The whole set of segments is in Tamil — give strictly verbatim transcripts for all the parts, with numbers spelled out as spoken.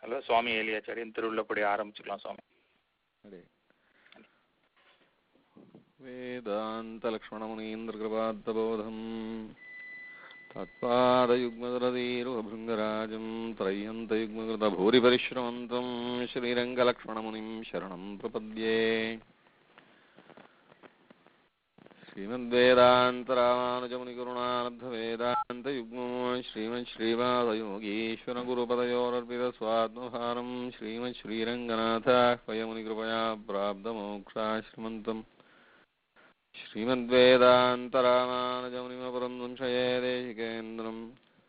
ஹலோ, சுவாமி ஏலியாச்சாரியன் திருவுள்ளப்படி ஆரம்பிச்சுக்கலாம் சுவாமி. வேதாந்த லக்ஷ்மணமுனீந்திர கிருபாத்தபோதம் தத்பாதயுக்மதரதீருபృంగராஜம் த்ரயந்தயுக்மகிருத பூரி பரிஸ்ரமந்தம் ஸ்ரீரங்கலக்ஷ்மணமுனிம் சரணம் பிரபத்யே. श्रीमद्वेदान्तरामानुजमुनिकरुणालब्धवेदान्तयुग्मो श्रीमच्छ्रीवादयोगीश्वरगुरुपदयोरर्पितस्वात्मभारम् श्रीमच्छ्रीरङ्गनाथाह्वयमुनिकृपया प्राप्तमोक्षाश्रमन्तम् श्रीमद्वेदान्तरामानुजमुनिमपरं संशये देशिकेन्द्रम्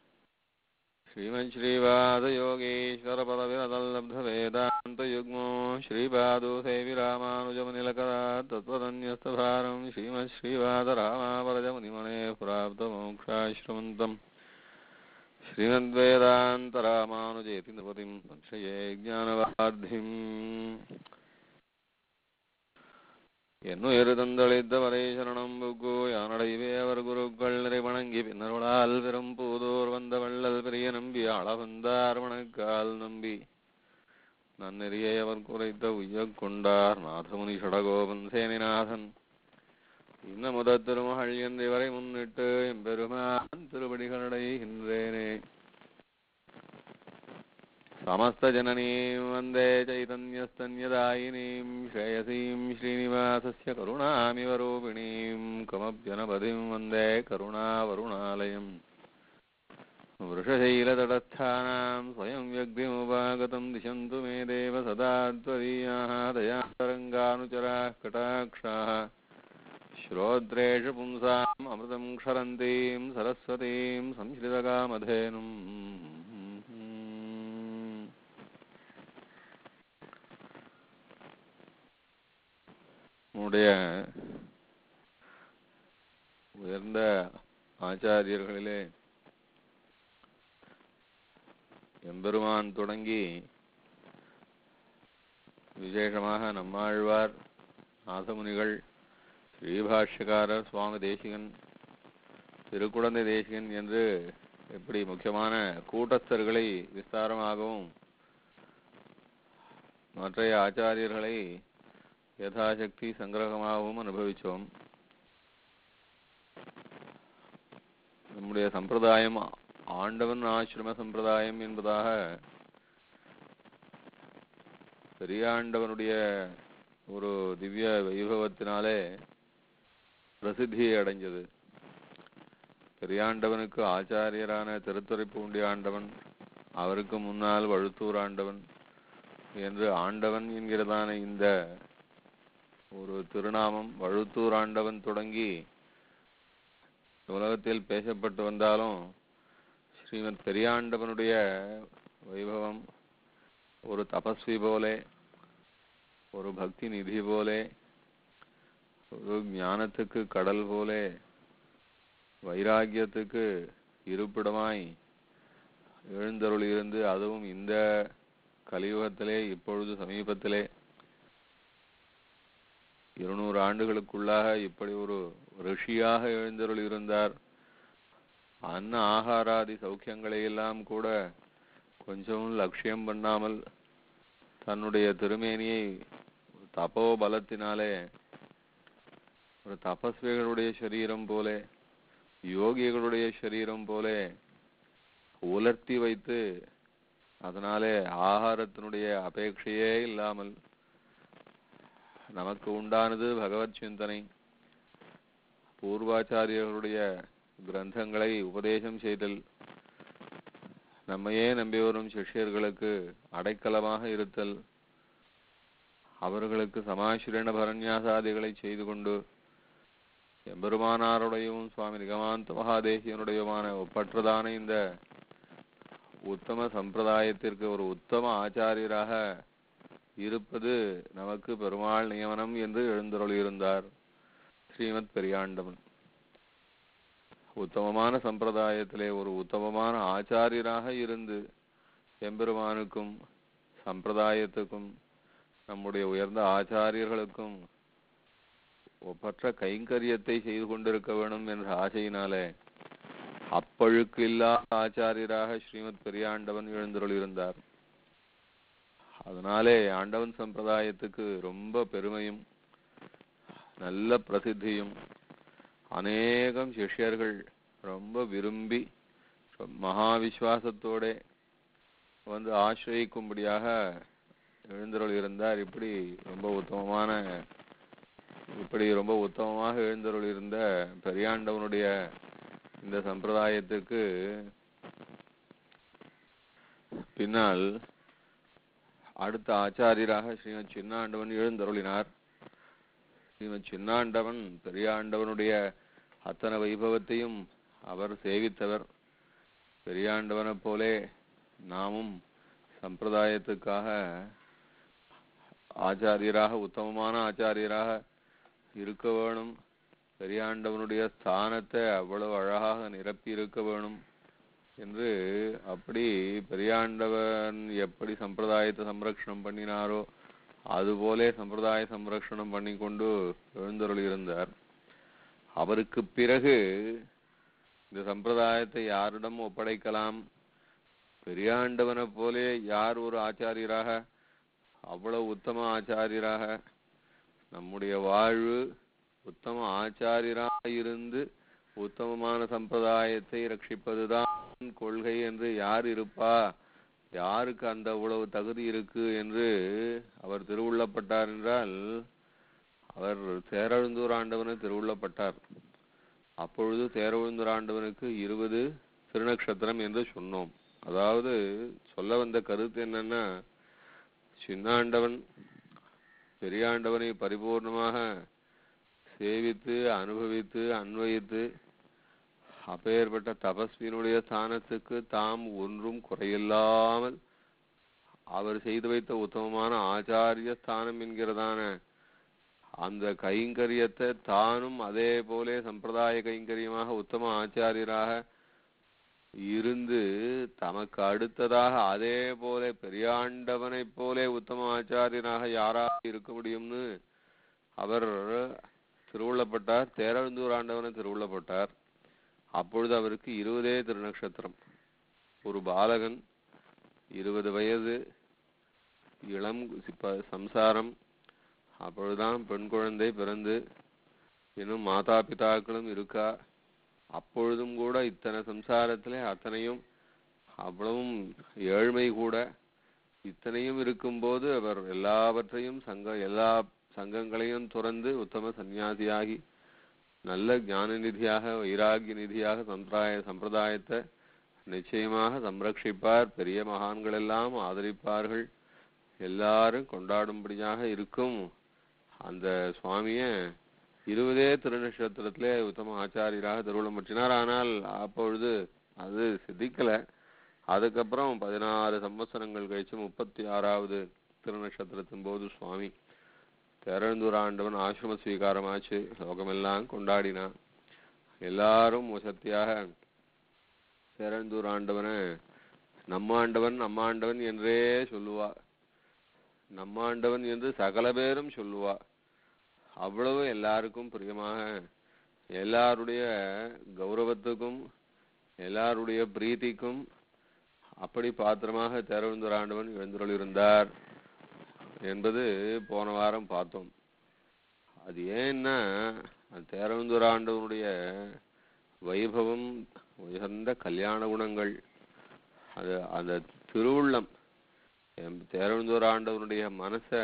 श्रीमच्छ्रीवादयोगीश्वरपदविरदल्लब्धवेदान्तयुग्मो श्रीपादोसेविरामानुजमुनिलकरा तत्त्वदन्यस्तभारं श्रीमच्छ्रीवादरामावरजमुनिमणे प्राप्तमोक्षाश्रमन्तम् श्रीमद्वेदान्तरामानुजेति नृपतिं संशये ज्ञानवाद्धिम् என்னுயர்தந்தளித்தவரை சரணம் புக்கு யானடைவே அவர் குருக்கள் நிறைவணங்கி பின்னருளால் பெரும் பூதோர் வந்த வள்ளல் பெரிய நம்பி அளவந்தார் வணக்கால் நம்பி நன்னெறியை அவர் குறைத்த உய்யக் கொண்டார் நாதமுனி ஷடகோபன் சேனிநாதன் இன்ன முத திருமகள் என்றவரை முன்னிட்டு எம்பெருமான் திருவடிகளடைகின்றேனே. समस्त जननीं वन्दे चैतन्यस्तन्यदायिनीं श्रेयसीं श्रीनिवासस्य करुणामिवरूपिणीं कमप्यनपदिं वन्दे करुणावरुणालयम् वृषशैलतटस्थानां स्वयं व्यग्धिमुपागतं दिशन्तु मे देव सदा त्वदीयाः दयातरङ्गानुचराः कटाक्षाः श्रोत्रेषु पुंसाम् अमृतं क्षरन्तीं सरस्वतीं संश्रितकामधेनुम्. நம்முடைய உயர்ந்த ஆச்சாரியர்களிலே எம்பெருமான் தொடங்கி விசேஷமாக நம்மாழ்வார், நாதமுனிகள், ஸ்ரீபாஷ்யக்காரர், சுவாமி தேசிகன், திருக்குடந்தை தேசிகன் என்று எப்படி முக்கியமான கூட்டஸ்தர்களை விஸ்தாரமாகவும் மற்ற ஆச்சாரியர்களை யதாசக்தி சங்கிரகமாகவும் அனுபவித்தோம். நம்முடைய சம்பிரதாயம் ஆண்டவன் ஆசிரம சம்பிரதாயம் என்பதாக பெரியாண்டவனுடைய ஒரு திவ்ய வைபவத்தினாலே பிரசித்தியை அடைஞ்சது. பெரியாண்டவனுக்கு ஆச்சாரியரான திருத்துறைப்பூண்டி ஆண்டவன், அவருக்கு முன்னால் வழுத்தூர் ஆண்டவன் என்று ஆண்டவன் என்கிறதான இந்த ஒரு திருநாமம் வழுத்தூர் ஆண்டவன் தொடங்கி உலகத்தில் பேசப்பட்டு வந்தாலும் ஸ்ரீமத் பெரியாண்டவனுடைய வைபவம் ஒரு தபஸ்வி போலே, ஒரு பக்தி நிதி போலே, ஒரு ஞானத்துக்கு கடல் போலே, வைராகியத்துக்கு இருப்பிடமாய் எழுந்தருளியிருந்து, அதுவும் இந்த கலியுகத்திலே இப்பொழுது சமீபத்திலே இருநூறு ஆண்டுகளுக்குள்ளாக இப்படி ஒரு ரிஷியாக எழுந்தருள் இருந்தார். அன்ன ஆகாராதி சௌக்கியங்களை எல்லாம் கூட கொஞ்சம் லட்சியம் பண்ணாமல் தன்னுடைய திருமேனியை தபோ பலத்தினாலே ஒரு தபஸ்விகளுடைய சரீரம் போலே, யோகிகளுடைய சரீரம் போலே உலர்த்தி வைத்து, அதனாலே ஆகாரத்தினுடைய அபேட்சையே இல்லாமல் நமக்கு உண்டானது பகவத் சிந்தனை, பூர்வாச்சாரியர்களுடைய கிரந்தங்களை உபதேசம் செய்தல், நம்மையே நம்பி வரும் சிஷ்யர்களுக்கு அடைக்கலமாக இருத்தல், அவர்களுக்கு சமாசிரண பரநியாசாதிகளை செய்து கொண்டு எம்பெருமானாருடையும் சுவாமி நிகமாந்த மகாதேசியனுடையமான ஒப்பற்றதான இந்த உத்தம சம்பிரதாயத்திற்கு ஒரு உத்தம ஆச்சாரியராக இருப்பது நமக்கு பெருமாள் நியமனம் என்று எழுந்தருளியிருந்தார் ஸ்ரீமத் பெரியாண்டவன். உத்தமமான சம்பிரதாயத்திலே ஒரு உத்தமமான ஆச்சாரியராக இருந்து எம்பெருமானுக்கும் சம்பிரதாயத்துக்கும் நம்முடைய உயர்ந்த ஆச்சாரியர்களுக்கும் ஒப்பற்ற கைங்கரியத்தை செய்து கொண்டிருக்க வேண்டும் என்ற ஆசையினாலே அப்பழுக்கு இல்லாத ஆச்சாரியராக ஸ்ரீமத் பெரியாண்டவன் எழுந்தருளியிருந்தார். அதனாலே ஆண்டவன் சம்பிரதாயத்துக்கு ரொம்ப பெருமையும் நல்ல பிரசித்தியும் அநேகம் சிஷ்யர்கள் ரொம்ப விரும்பி மகா விசுவாசத்தோட வந்து ஆசிரியிக்கும்படியாக எழுந்தருள் இருந்தார். இப்படி ரொம்ப உத்தமமான இப்படி ரொம்ப உத்தமமாக எழுந்தருள் இருந்த பெரியாண்டவனுடைய இந்த சம்பிரதாயத்துக்கு பின்னால் அடுத்த ஆச்சாரியராக ஸ்ரீமத் சின்னாண்டவன் எழுந்தருளினார். ஸ்ரீமத் சின்னாண்டவன் பெரியாண்டவனுடைய அத்தனை வைபவத்தையும் அவர் சேவித்தவர். பெரியாண்டவனை போலே நாமும் சம்பிரதாயத்துக்காக ஆச்சாரியராக உத்தமமான ஆச்சாரியராக இருக்க வேணும். பெரியாண்டவனுடைய ஸ்தானத்தை அவ்வளவு அழகாக நிரப்பி இருக்க வேணும் என்று அப்படி பெரியாண்டவன் எப்படி சம்பிரதாயத்தை சம்ரக்ஷணம் பண்ணினாரோ அதுபோலே சம்பிரதாய சம்ரக்ஷணம் பண்ணி கொண்டு எழுந்தருள் இருந்தார். அவருக்கு பிறகு இந்த சம்பிரதாயத்தை யாரிடம் ஒப்படைக்கலாம்? பெரியாண்டவனை போலே யார் ஒரு ஆச்சாரியராக அவ்வளவு உத்தம ஆச்சாரியராக நம்முடைய வாழ்வு உத்தம ஆச்சாரியராக இருந்து உத்தமமான சம்பிரதாயத்தை ரட்சிப்பதுதான் கொள்கை என்று யார் இருப்பா? யாருக்கு அந்த அவ்வளவு தகுதி இருக்கு என்று அவர் திருவுள்ளப்பட்டார் என்றால் அவர் தேரெழுந்தூர் ஆண்டவனை திருவுள்ளப்பட்டார். அப்பொழுது தேரெழுந்தூர் ஆண்டவனுக்கு இருபது திருநக்ஷத்திரம் என்று சொன்னோம். அதாவது சொல்ல வந்த கருத்து என்னன்னா, சின்னாண்டவன் பெரியாண்டவனை பரிபூர்ணமாக சேவித்து அனுபவித்து அன்வயித்து அப்பேற்பட்ட தபஸ்வியினுடைய ஸ்தானத்துக்கு தாம் ஒன்றும் குறையில்லாமல் அவர் செய்து வைத்த உத்தமமான ஆச்சாரிய ஸ்தானம் என்கிறதான அந்த கைங்கரியத்தை தானும் அதே போலே சம்பிரதாய கைங்கரியமாக உத்தம ஆச்சாரியராக இருந்து தமக்கு அடுத்ததாக அதே போல பெரியாண்டவனை போலே உத்தம ஆச்சாரியனாக யாராக இருக்க முடியும்னு அவர் திருவுள்ளப்பட்டார். தேரெழுந்தூர் ஆண்டவனை திருவுள்ளப்பட்டார். அப்பொழுது அவருக்கு இருபதே திருநக்ஷத்திரம். ஒரு பாலகன், இருபது வயது, இளம் சம்சாரம். அப்பொழுதுதான் பெண் குழந்தை பிறந்து இன்னும் மாதா பிதாக்களும் இருக்கா. அப்பொழுதும் கூட இத்தனை சம்சாரத்திலே அத்தனையும் அவ்வளவும் ஏழ்மை கூட இத்தனையும் இருக்கும்போது அவர் எல்லாவற்றையும் சங்க எல்லா சங்கங்களையும் துறந்து உத்தம சன்னியாசியாகி நல்ல ஞான நிதியாக வைராகிய நிதியாக சம்பிரதாய சம்பிரதாயத்தை நிச்சயமாக சம்ரட்சிப்பார். பெரிய மகான்கள் எல்லாம் ஆதரிப்பார்கள். எல்லாரும் கொண்டாடும்படியாக இருக்கும் அந்த சுவாமிய இருபதே திருநக்ஷத்திரத்திலே உத்தம ஆச்சாரியராக திருவுளம் பற்றினார். ஆனால் அப்பொழுது அது சித்திக்கல. அதுக்கப்புறம் பதினாறு சம்பத்சரங்கள் கழிச்சு முப்பத்தி ஆறாவது திருநக்ஷத்திரத்தின் போது சுவாமி தேரெழுந்தூர் ஆண்டவன் ஆசிரம ஸ்வீகாரமாச்சு. லோகமெல்லாம் கொண்டாடினான். எல்லாரும் சத்தியாக தேரெழுந்தூர் ஆண்டவனை நம்மாண்டவன் நம்மாண்டவன் என்றே சொல்லுவா. நம்மாண்டவன் என்று சகல பேரும் சொல்லுவா. அவ்வளவு எல்லாருக்கும் பிரியமாக எல்லாருடைய கௌரவத்துக்கும் எல்லாருடைய பிரீத்திக்கும் அப்படி பாத்திரமாக தேரெழுந்தூர் ஆண்டவன் எழுந்தருள் இருந்தார் என்பது போன வாரம் பார்த்தோம். அது ஏன்னா தேரெழுந்தூர் ஆண்டவனுடைய வைபவம் உயர்ந்த கல்யாண குணங்கள், அது அந்த திருவுள்ளம் தேரெழுந்தூர் ஆண்டவனுடைய மனசை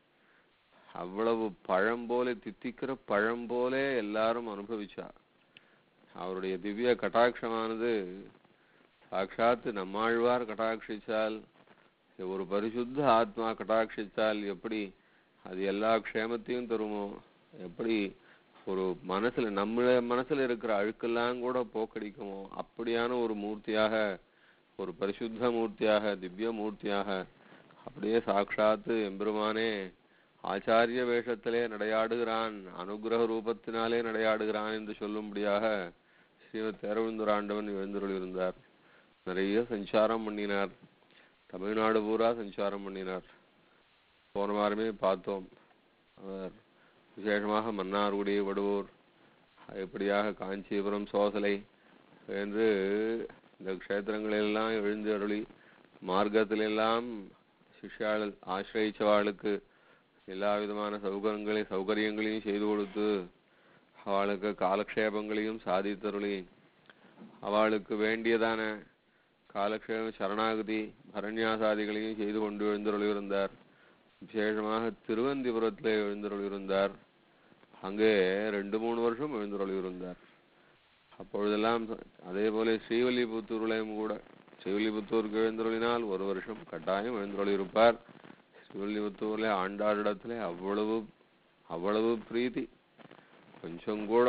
அவ்வளவு பழம் போல தித்திக்கிற பழம் போல எல்லாரும் அனுபவிச்சா. அவருடைய திவ்ய கட்டாட்சமானது சாட்சாத்து நம்மாழ்வார் கட்டாட்சிச்சால், ஒரு பரிசுத்த ஆத்மா கட்டாட்சிச்சால் எப்படி அது எல்லா க்ஷேமத்தையும் தருமோ, எப்படி ஒரு மனசுல நம்ம மனசுல இருக்கிற அழுக்கெல்லாம் கூட போக்கடிக்குமோ அப்படியான ஒரு மூர்த்தியாக, ஒரு பரிசுத்த மூர்த்தியாக, திவ்ய மூர்த்தியாக அப்படியே சாட்சாத்து எம்பெருமானே ஆச்சாரிய வேஷத்திலே நடையாடுகிறான், அனுகிரக ரூபத்தினாலே நடையாடுகிறான் என்று சொல்லும்படியாக ஸ்ரீமத் தேரெழுந்தூர் ஆண்டவன் எழுந்தருள் இருந்தார். நிறைய சஞ்சாரம் பண்ணினார். தமிழ்நாடு பூரா சஞ்சாரம் பண்ணினார். போன வாரமே பார்த்தோம். அவர் விசேஷமாக மன்னார்குடி, வடுவூர், எப்படியாக காஞ்சிபுரம், சோசலை என்று இந்த க்ஷேத்திரங்களெல்லாம் எழுந்து அருளி மார்க்கத்திலெல்லாம் சிஷ்யாள் ஆசிரியச்சவாளுக்கு எல்லா விதமான சௌகரியங்களையும் சௌகரியங்களையும் செய்து கொடுத்து அவளுக்கு காலக்ஷேபங்களையும் சாதித்தருளி அவளுக்கு வேண்டியதான காலக்ஷேபம் சரணாகதி பரண்யாசாதிகளையும் செய்து கொண்டு எழுந்தருளியிருந்தார். விசேஷமாக திருவந்திபுரத்திலே எழுந்தருளியிருந்தார். அங்கே ரெண்டு மூணு வருஷம் எழுந்தருளியிருந்தார். அப்பொழுதெல்லாம் அதே போல ஸ்ரீவல்லிபுத்தூர்லையும் கூட ஸ்ரீவல்லிபுத்தூருக்கு எழுந்தருளினால் ஒரு வருஷம் கட்டாயம் எழுந்தருளியிருப்பார். ஸ்ரீவல்லிபுத்தூர்ல ஆண்டாளிடத்துல அவ்வளவு அவ்வளவு பிரீத்தி, கொஞ்சம் கூட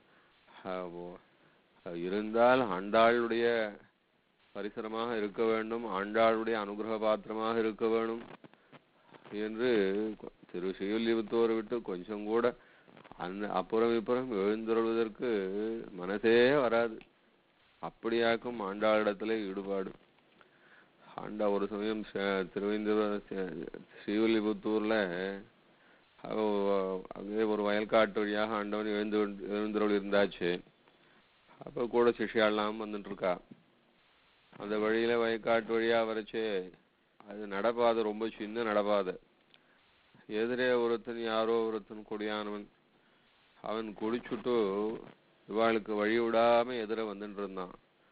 இருந்தால் ஆண்டாளுடைய பரிசரமாக இருக்க வேண்டும், ஆண்டாளுடைய அனுகிரக பாத்திரமாக இருக்க வேண்டும் என்று திரு ஸ்ரீவல்லிபுத்தூரை விட்டு கொஞ்சம் கூட அந்த அப்புறம் இப்புறம் எழுந்தருள்வதற்கு மனசே வராது. அப்படியாக்கும் ஆண்டாளிடத்துல ஈடுபாடு. ஆண்டா ஒரு சமயம் திருவேந்திர ஸ்ரீவல்லிபுத்தூர்ல அங்கே ஒரு வயல்காட்டு வழியாக ஆண்டவன் எழுந்து எழுந்தருள் இருந்தாச்சு. அப்ப கூட சிஷ்யாலாம் வந்துட்டு இருக்கா. அந்த வழியில வயக்காட்டு வழியா வரைச்சு அது நடப்பாதை, ரொம்ப சின்ன நடப்பாதை. எதிரே ஒருத்தன் யாரோ ஒருத்தன் குடியானவன், அவன் குடிச்சுட்டு இவாளுக்கு வழி விடாம எதிர வந்துட்டு இருந்தான்.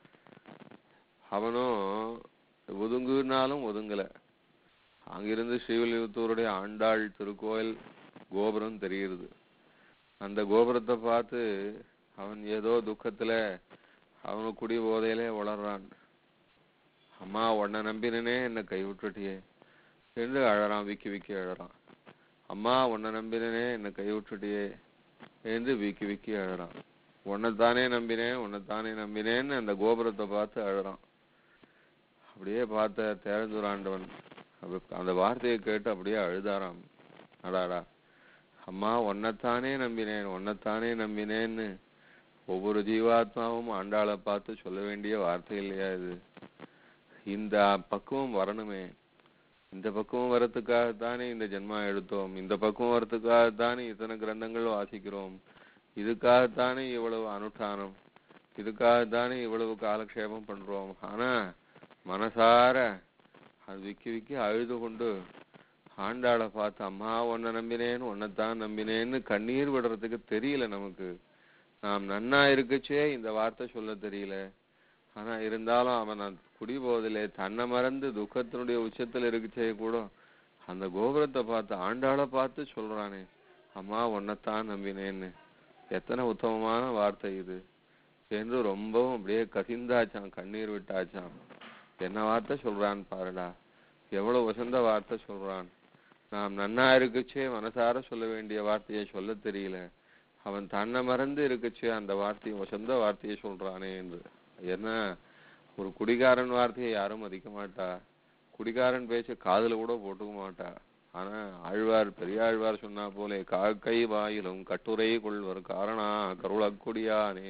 அவனும் ஒதுங்குனாலும் ஒதுங்கல. அங்கிருந்து ஸ்ரீவில்லிபுத்தூருடைய ஆண்டாள் திருக்கோயில் கோபுரம் தெரிகிறது. அந்த கோபுரத்தை பார்த்து அவன் ஏதோ துக்கத்துல அவனு குடி போதையிலே வளர்றான். அம்மா உன்னை நம்பினனே என்னை கைவிட்டுட்டியே என்று அழறான், விக்கி விக்கி அழறான். அம்மா உன்னை நம்பினனே என்னை கைவிட்டுட்டியே என்று விக்கி விக்கி அழறான். உன்னைத்தானே நம்பினேன் உன்னைத்தானே நம்பினேன்னு அந்த கோபுரத்தை பார்த்து அழறான். அப்படியே பார்த்த தேரந்தூர் ஆண்டவன் அந்த வார்த்தையை கேட்டு அப்படியே அழுதாராம். அடாடா, அம்மா உன்னைத்தானே நம்பினேன் உன்னைத்தானே நம்பினேன்னு ஒவ்வொரு ஜீவாத்மாவும் ஆண்டாளை பார்த்து சொல்ல வேண்டிய வார்த்தை இல்லையா இது? இந்த பக்குவம் வரணுமே. இந்த பக்குவம் வரத்துக்காகத்தானே இந்த ஜென்மா எடுத்தோம். இந்த பக்குவம் வரத்துக்காகத்தானே இத்தனை கிரந்தங்கள் வாசிக்கிறோம். இதுக்காகத்தானே இவ்வளவு அனுஷ்டானம், இதுக்காகத்தானே இவ்வளவு காலக்ஷேபம் பண்றோம். ஆனா மனசார அது விக்கி விக்கி அழுது கொண்டு ஆண்டாளை பார்த்து அம்மா உன்னை நம்பினேன்னு உன்னைத்தான் நம்பினேன்னு கண்ணீர் விடுறதுக்கு தெரியல நமக்கு. நாம் நன்னா இருக்குச்சே இந்த வார்த்தை சொல்ல தெரியல. ஆனா இருந்தாலும் அவன் குடி போதிலே தன்னை மறந்து துக்கத்தினுடைய உச்சத்துல இருக்குச்சே கூட அந்த கோபுரத்தை பார்த்து ஆண்டாளை பார்த்து சொல்றானே அம்மா உன்னைத்தான் நம்பினேன்னு. எத்தனை உத்தமமான வார்த்தை இது என்று ரொம்பவும் அப்படியே கசிந்தாச்சான், கண்ணீர் விட்டாச்சான். என்ன வார்த்தை சொல்றான் பாருடா, எவ்வளவு வசந்த வார்த்தை சொல்றான். நாம் நன்னா இருக்குச்சே மனசார சொல்ல வேண்டிய வார்த்தையை சொல்ல தெரியல. அவன் தன்னை மறந்து இருக்குச்சே அந்த வார்த்தையை வசந்த வார்த்தையை சொல்றானே என்று. என்ன, ஒரு குடிகாரன் வார்த்தையை யாரும் மதிக்க மாட்டா, குடிகாரன் பேச்ச காதுல கூட போட்டுக்க மாட்டா. ஆனா ஆழ்வார் பெரியாழ்வார் சொன்னா போலே காக்கை வாயிலும் கட்டுரை கொள்வர் காரணா கருளக்குடியானே.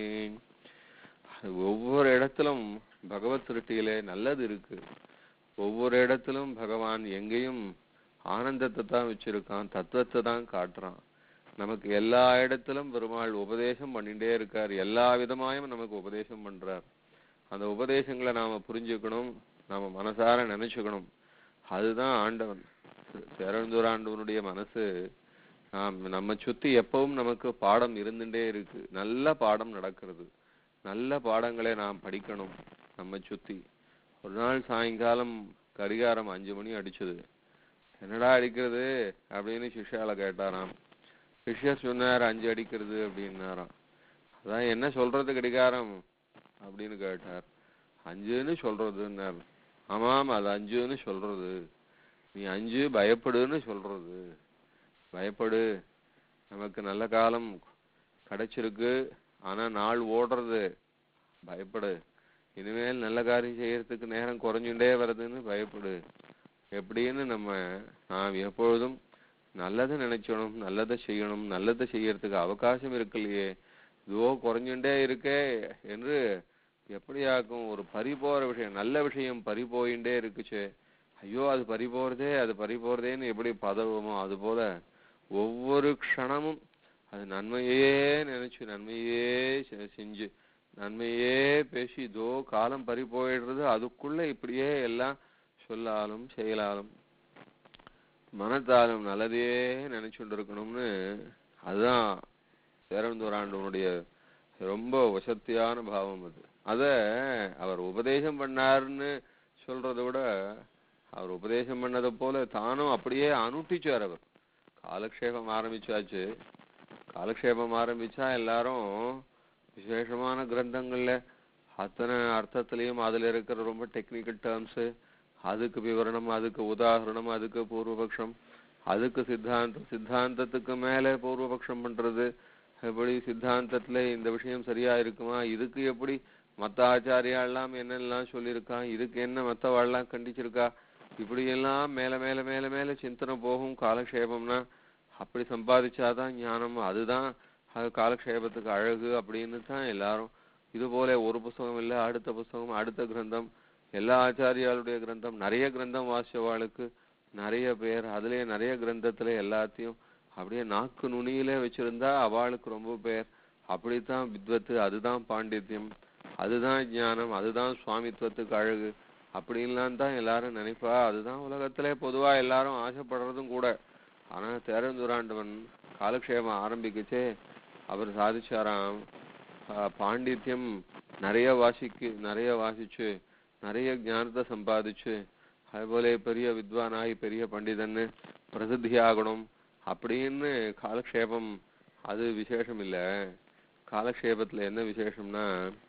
ஒவ்வொரு இடத்திலும் பகவத் திருஷ்டியிலே நல்லது இருக்கு. ஒவ்வொரு இடத்திலும் பகவான் எங்கேயும் ஆனந்தத்தை தான் வச்சிருக்கான், தத்துவத்தை தான் காட்டுறான். நமக்கு எல்லா இடத்திலும் பெருமாள் உபதேசம் பண்ணிட்டே இருக்கார். எல்லா விதமாயும் நமக்கு உபதேசம் பண்றார். அந்த உபதேசங்களை நாம புரிஞ்சுக்கணும், நாம மனசார நினைச்சுக்கணும். அதுதான் ஆண்டவன். பேரந்தூர் ஆண்டவனுடைய மனசு நாம் நம்ம சுத்தி எப்பவும் நமக்கு பாடம் இருந்துட்டே இருக்கு. நல்ல பாடம் நடக்கிறது. நல்ல பாடங்களை நாம் படிக்கணும். நம்ம சுத்தி ஒரு நாள் சாயங்காலம் கரிகாரம் அஞ்சு மணி அடிச்சது. என்னடா அடிக்கிறது அப்படின்னு சிஷ்யால கேட்டாராம். சிஷ்யர் சொன்னார் அஞ்சு அடிக்கிறது அப்படின்னாராம். அதான் என்ன சொல்றது கடிகாரம் அப்படின்னு கேட்டார். அஞ்சுன்னு சொல்றதுன்னார். ஆமாம், அது அஞ்சுன்னு சொல்றது. நீ அஞ்சு பயப்படுன்னு சொல்றது. பயப்படு, நமக்கு நல்ல காலம் கிடைச்சிருக்கு, ஆனா நாள் ஓடுறது. பயப்படு, இனிமேல் நல்ல காரியம் செய்யறதுக்கு நேரம் குறைஞ்சுட்டே வருதுன்னு பயப்படு. எப்படின்னு நம்ம நாம் எப்பொழுதும் நல்லதை நினைச்சணும், நல்லதை செய்யணும். நல்லதை செய்யறதுக்கு அவகாசம் இருக்கு இல்லையே, இதுவோ குறைஞ்சுட்டே இருக்கே என்று எப்படியாக்கும் ஒரு பறி போற விஷயம், நல்ல விஷயம் பறி போயிட்டே இருக்குச்சு. ஐயோ அது பறி போறதே அது பறி போறதேன்னு எப்படி பதவுமோ அது போல ஒவ்வொரு க்ஷணமும் அது நன்மையே நினைச்சு நன்மையே செஞ்சு நன்மையே பேசி இதோ காலம் பறி போயிடுறது. அதுக்குள்ள இப்படியே எல்லாம் சொல்லாலும் செயலாலும் மனத்தாலும் நல்லதையே நினைச்சுட்டு இருக்கணும்னு அதுதான் தேரந்தூராண்டவனுடைய ரொம்ப வசத்தியான பாவம். அது அத அவர் உபதேசம் பண்ணாருன்னு சொல்றதை விட அவர் உபதேசம் பண்ணதை போல தானும் அப்படியே அனுஷ்டிச்சார். அவர் காலக்ஷேபம் ஆரம்பிச்சாச்சு. காலக்ஷேபம் ஆரம்பிச்சா எல்லாரும் விசேஷமான கிரந்தங்கள்ல அத்தனை அர்த்தத்திலையும் அதுல இருக்கிற ரொம்ப டெக்னிக்கல் டேர்ம்ஸ், அதுக்கு விவரணம், அதுக்கு உதாரணம், அதுக்கு பூர்வபக்ஷம், அதுக்கு சித்தாந்தம், சித்தாந்தத்துக்கு மேல பூர்வபக்ஷம் பண்றது, எப்படி சித்தாந்தத்துல இந்த விஷயம் சரியா இருக்குமா, இதுக்கு எப்படி மத்த ஆச்சாரியாலாம் என்னெல்லாம் சொல்லியிருக்கா, இதுக்கு என்ன மத்தவாள்லாம் கண்டிச்சிருக்கா, இப்படி எல்லாம் மேல மேல மேல மேல சிந்தனை போகும். காலக்ஷேபம்னா அப்படி சம்பாதிச்சாதான் ஞானம், அதுதான் அது காலக்ஷேபத்துக்கு அழகு அப்படின்னு தான் எல்லாரும். இது போல ஒரு புஸ்தகம் இல்லை, அடுத்த புஸ்தகம், அடுத்த கிரந்தம், எல்லா ஆச்சாரியாளுடைய கிரந்தம், நிறைய கிரந்தம் வாசிச்சவாளுக்கு நிறைய பேர், அதுலயே நிறைய கிரந்தத்துல எல்லாத்தையும் அப்படியே நாக்கு நுனியிலே வச்சிருந்தா அவளுக்கு ரொம்ப பேர். அப்படித்தான் வித்வத்து, அதுதான் பாண்டித்யம், அதுதான் ஞானம், அதுதான் சுவாமித்துவத்துக்கு அழகு அப்படின்லாம் தான் எல்லாரும் நினைப்பா. அதுதான் உலகத்திலே பொதுவா எல்லாரும் ஆசைப்படுறதும் கூட. ஆனா தேரந்துராண்டவன் காலக்ஷேபம் ஆரம்பிக்கச்சே அவர் சாதிச்சாராம், பாண்டித்யம் நிறைய வாசிக்கு நிறைய வாசிச்சு நிறைய ஞானத்தை சம்பாதிச்சு அதுபோல பெரிய வித்வானாகி பெரிய பண்டிதன்னு பிரசித்தி ஆகணும் அப்படின்னு. காலக்ஷேபம் அது விசேஷம் இல்ல. காலக்ஷேபத்துல என்ன விசேஷம்னா,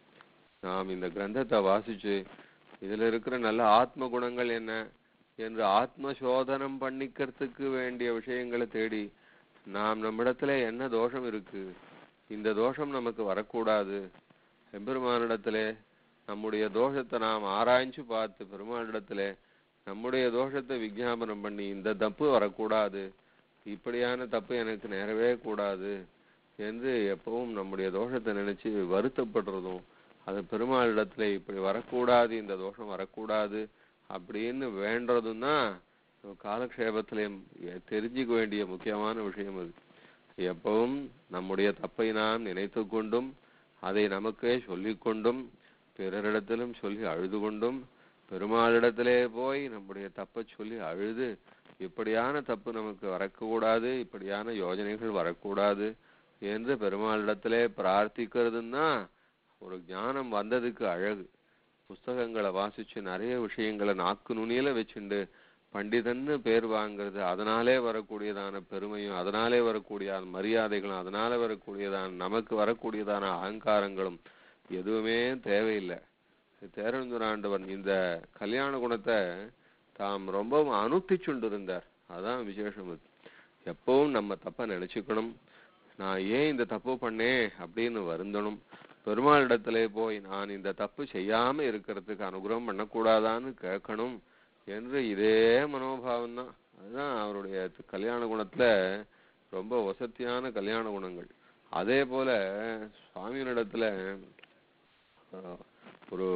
நாம் இந்த கிரந்தத்தை வாசிச்சு இதுல இருக்கிற நல்ல ஆத்ம குணங்கள் என்ன என்று ஆத்ம சோதனம் பண்ணிக்கிறதுக்கு வேண்டிய விஷயங்களை தேடி, நாம் நம்மிடத்துல என்ன தோஷம் இருக்கு, இந்த தோஷம் நமக்கு வரக்கூடாது, எம்பெருமானிடத்துல நம்முடைய தோஷத்தை நாம் ஆராய்ஞ்சு பார்த்து பெருமானிடத்துல நம்முடைய தோஷத்தை விஞ்ஞாபனம் பண்ணி இந்த தப்பு வரக்கூடாது, இப்படியான தப்பு எனக்கு நேரவே கூடாது என்று எப்பவும் நம்முடைய தோஷத்தை நினைச்சு வருத்தப்படுறதும், அது பெருமாளிடத்துல இப்படி வரக்கூடாது, இந்த தோஷம் வரக்கூடாது அப்படின்னு வேண்டதும் தான் காலக்ஷேபத்திலையும் தெரிஞ்சுக்க வேண்டிய முக்கியமான விஷயம். அது எப்பவும் நம்முடைய தப்பை நாம் நினைத்து கொண்டும் அதை நமக்கே சொல்லிக்கொண்டும் பிறரிடத்திலும் சொல்லி அழுது கொண்டும் பெருமாளிடத்திலே போய் நம்முடைய தப்பை சொல்லி அழுது இப்படியான தப்பு நமக்கு வரக்கூடாது, இப்படியான யோஜனைகள் வரக்கூடாது என்று பெருமாளிடத்திலே பிரார்த்திக்கிறதுன்னா ஒரு ஞானம் வந்ததுக்கு அழகு. புஸ்தகங்களை வாசிச்சு நிறைய விஷயங்களை நாக்கு நுனியில வச்சுண்டு பண்டிதன்னு பேர் வாங்கிறது, அதனாலே வரக்கூடியதான பெருமையும் அதனாலே வரக்கூடியதான மரியாதைகளும் அதனால வரக்கூடியதான நமக்கு வரக்கூடியதான அகங்காரங்களும் எதுவுமே தேவையில்லை. தேரந்துராண்டவன் இந்த கல்யாண குணத்தை தாம் ரொம்பவும் அனுஷ்டிச்சுண்டு இருந்தார். அதான் விசேஷம். அது எப்பவும் நம்ம தப்ப நினைச்சுக்கணும், நான் ஏன் இந்த தப்பு பண்ணேன் அப்படின்னு வருந்தணும், பெருமாளிடத்திலே போய் நான் இந்த தப்பு செய்யாம இருக்கிறதுக்கு அனுகிரகம் பண்ணக்கூடாதான்னு கேட்கணும் என்று இதே மனோபாவம் தான். அதுதான் அவருடைய கல்யாண குணத்துல ரொம்ப வசத்தியான கல்யாண குணங்கள். அதே போல சுவாமியினிடத்துல ஒரு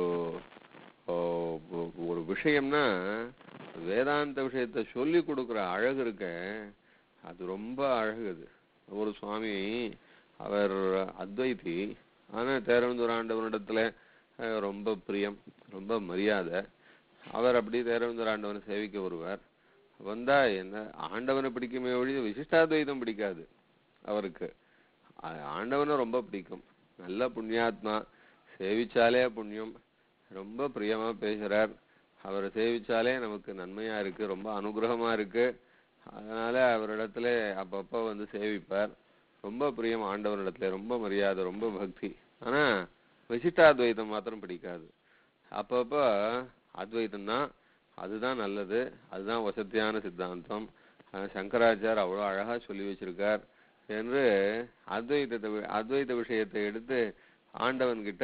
ஒரு விஷயம்னா வேதாந்த விஷயத்த சொல்லி கொடுக்குற அழகு இருக்க, அது ரொம்ப அழகு. அது ஒரு சுவாமி, அவர் அத்வைதி, ஆனா தேரந்துராண்டவனிடத்துல ரொம்ப பிரியம், ரொம்ப மரியாதை. அவர் அப்படி தேரந்துராண்டவனை சேவிக்க வருவார். வந்தா என்ன ஆண்டவனை பிடிக்குமே ஒழிய விசிஷ்டாத்வைதம் பிடிக்காது அவருக்கு. ஆண்டவனை ரொம்ப பிடிக்கும், நல்ல புண்ணியாத்மா, சேவிச்சாலே புண்ணியம், ரொம்ப பிரியமா பேசுறார், அவரை சேவிச்சாலே நமக்கு நன்மையா இருக்கு, ரொம்ப அனுகிரகமா இருக்கு. அதனால அவரிடத்துல அப்பப்ப வந்து சேவிப்பார். ரொம்ப பிரியம் ஆண்டவரிடத்துல, ரொம்ப மரியாதை, ரொம்ப பக்தி. ஆனா விசிஷ்டாத்வைதம் மாத்திரம் பிடிக்காது. அப்பப்ப அத்வைதம் தான், அதுதான் நல்லது, அதுதான் வசத்தியான சித்தாந்தம், சங்கராச்சார் அவ்வளவு அழகா சொல்லி வச்சிருக்கார் என்று அத்வைதத்தை அத்வைத விஷயத்தை எடுத்து ஆண்டவன் கிட்ட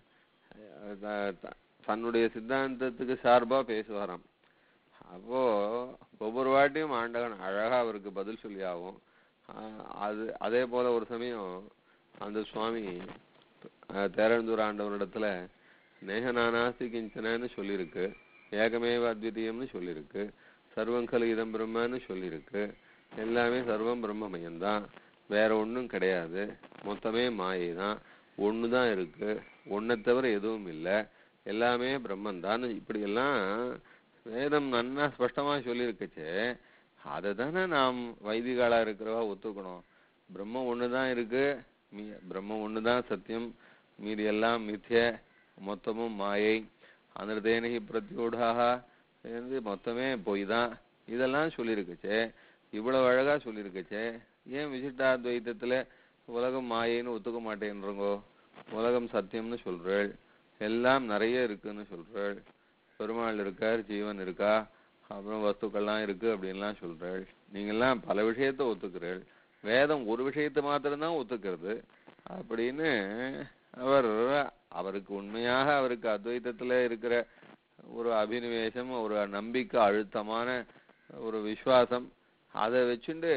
தன்னுடைய சித்தாந்தத்துக்கு சார்பா பேசுவாராம். அப்போ ஒவ்வொரு வாட்டியும் ஆண்டவன் அழகா அவருக்கு பதில் சொல்லி ஆகும். அது அதே போல ஒரு சமயம் அந்த சுவாமி தேரந்தூர் ஆண்டவனிடத்துல நேகநானாஸ்தி கிஞ்சனன்னு சொல்லியிருக்கு, ஏகமேவ அத்விதீயம்னு சொல்லியிருக்கு, சர்வங்கல இதம் பிரம்மன்னு சொல்லியிருக்கு, எல்லாமே சர்வம் பிரம்மமயம்தான், வேற ஒன்றும் கிடையாது, மொத்தமே மாயை தான், ஒன்று தான் இருக்கு, ஒன்றை தவிர எதுவும் இல்லை, எல்லாமே பிரம்மன் தான், இப்படி எல்லாம் வேதம் நன்னா ஸ்பஷ்டமா சொல்லியிருக்கச்சே அதை தானே நாம் வைதிகாலா இருக்கிறவா ஒத்துக்கணும். பிரம்மம் ஒண்ணுதான் இருக்கு, மீ பிரம்மம் ஒண்ணுதான் சத்தியம், மீதி எல்லாம் மித்ய, மொத்தமும் மாயை, அனிர்தேனகி பிரத்யோடாக மொத்தமே பொய் தான், இதெல்லாம் சொல்லியிருக்கச்சே, இவ்வளவு அழகா சொல்லியிருக்கச்சே, ஏன் விசிஷ்டாத்வைத்தத்துல உலகம் மாயைன்னு ஒத்துக்க மாட்டேன்றங்கோ? உலகம் சத்தியம்னு சொல்றேள், எல்லாம் நிறைய இருக்குன்னு சொல்றேள், பெருமாள் இருக்கார், ஜீவன் இருக்கா, அப்புறம் வஸ்துக்கள்லாம் இருக்கு அப்படின்லாம் சொல்றேள். நீங்கெல்லாம் பல விஷயத்த ஒத்துக்கிறேள், வேதம் ஒரு விஷயத்தை மாத்திரம்தான் ஒத்துக்கிறது அப்படின்னு அவர் அவருக்கு உண்மையாக அவருக்கு அத்வைத்தத்துல இருக்கிற ஒரு அபினிவேசம், ஒரு நம்பிக்கை, அழுத்தமான ஒரு விசுவாசம், அதை வச்சுண்டு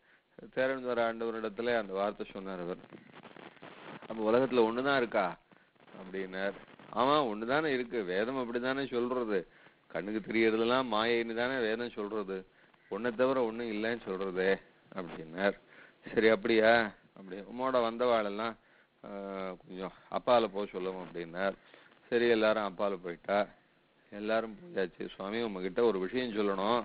தேரன் ஆண்டவரிடத்துல அந்த வார்த்தை சொன்னார் அவர். அப்ப உலகத்துல ஒண்ணுதான் இருக்கா அப்படின்னார். ஆமா ஒண்ணுதானே இருக்கு, வேதம் அப்படித்தானே சொல்றது, கண்ணுக்கு தெரியறதெல்லாம் மாயைன்னு தானே வேதம் சொல்றது, ஒன்னை தவிர ஒண்ணும் இல்லைன்னு சொல்றதே அப்படின்னார். சரி அப்படியா, அப்படி உம்மோட வந்தவாளெல்லாம் கொஞ்சம் அப்பால போக சொல்லுவோம் அப்படின்னார். சரி எல்லாரும் அப்பால போயிட்டா, எல்லாரும் போயாச்சு. சுவாமி உங்ககிட்ட ஒரு விஷயம் சொல்லணும்,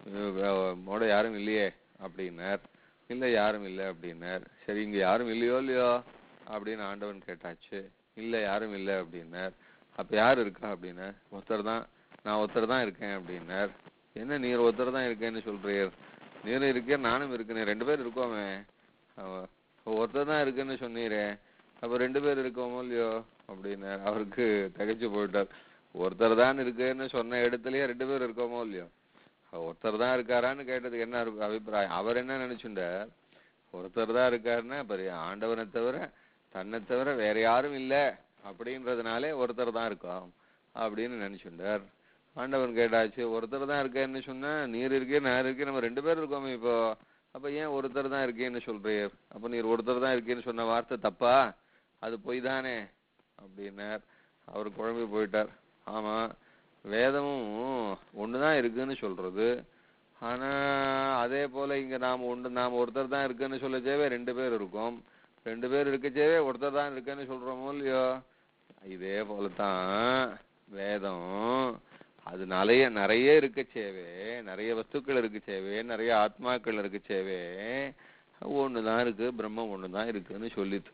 உம்மோட யாரும் இல்லையே அப்படின்னார். இல்லை யாரும் இல்லை அப்படின்னார். சரி இங்க யாரும் இல்லையோ இல்லையோ அப்படின்னு ஆண்டவன் கேட்டாச்சு. இல்லை யாரும் இல்லை அப்படின்னார். அப்ப யாரு இருக்கா அப்படின்னார். ஒருத்தர் தான், நான் ஒருத்தர் தான் இருக்கேன் அப்படின்னார். என்ன நீர் ஒருத்தர் தான் இருக்கேன்னு சொல்றீர், நீரும் இருக்கேன் நானும் இருக்கேன், ரெண்டு பேர் இருக்கோமே, ஒருத்தர் தான் இருக்குன்னு சொன்னீரே, அப்ப ரெண்டு பேர் இருக்கோமோ இல்லையோ அப்படின்னார். அவருக்கு திகைச்சு போயிட்டார். ஒருத்தர் தான் இருக்குன்னு சொன்ன இடத்துலயே ரெண்டு பேர் இருக்கோமோ இல்லையோ, ஒருத்தர் தான் இருக்காரான்னு கேட்டதுக்கு என்ன அபிப்பிராயம்? அவர் என்ன நினைச்சுட்டார், ஒருத்தர் தான் இருக்காருன்னா பெரிய ஆண்டவனை தவிர தன்னை தவிர வேற யாரும் இல்லை அப்படின்றதுனாலே ஒருத்தர் தான் இருக்கோம் அப்படின்னு நினைச்சுட்டார். ஆண்டவன் கேட்டாச்சு, ஒருத்தர் தான் இருக்கேன்னு சொன்னா நீர் இருக்கே நான் இருக்கேன், நம்ம ரெண்டு பேர் இருக்கோமே இப்போ, அப்ப ஏன் ஒருத்தர் தான் இருக்கேன்னு சொல்றீர்? அப்ப நீர் ஒருத்தர் தான் இருக்கேன்னு சொன்ன வார்த்தை தப்பா, அது பொய் தானே அப்படின்னார். அவர் குழம்பி போயிட்டார். ஆமா வேதமும் ஒண்ணுதான் இருக்குன்னு சொல்றது, ஆனா அதே போல இங்க நாம ஒன்று நாம ஒருத்தர் தான் இருக்குன்னு சொல்லச்சேவே ரெண்டு பேர் இருக்கோம், ரெண்டு பேர் இருக்கச்சேவே ஒருத்தர் தான் இருக்குன்னு சொல்றோமோ இல்லையோ. இதே போலதான் வேதம், அது நிறைய நிறைய இருக்கச்சேவே, நிறைய வஸ்துக்கள் இருக்குச்சேவே, நிறைய ஆத்மாக்கள் இருக்குச்சேவே, ஒண்ணுதான் இருக்கு, பிரம்மம் ஒண்ணுதான் இருக்குன்னு சொல்லித்து.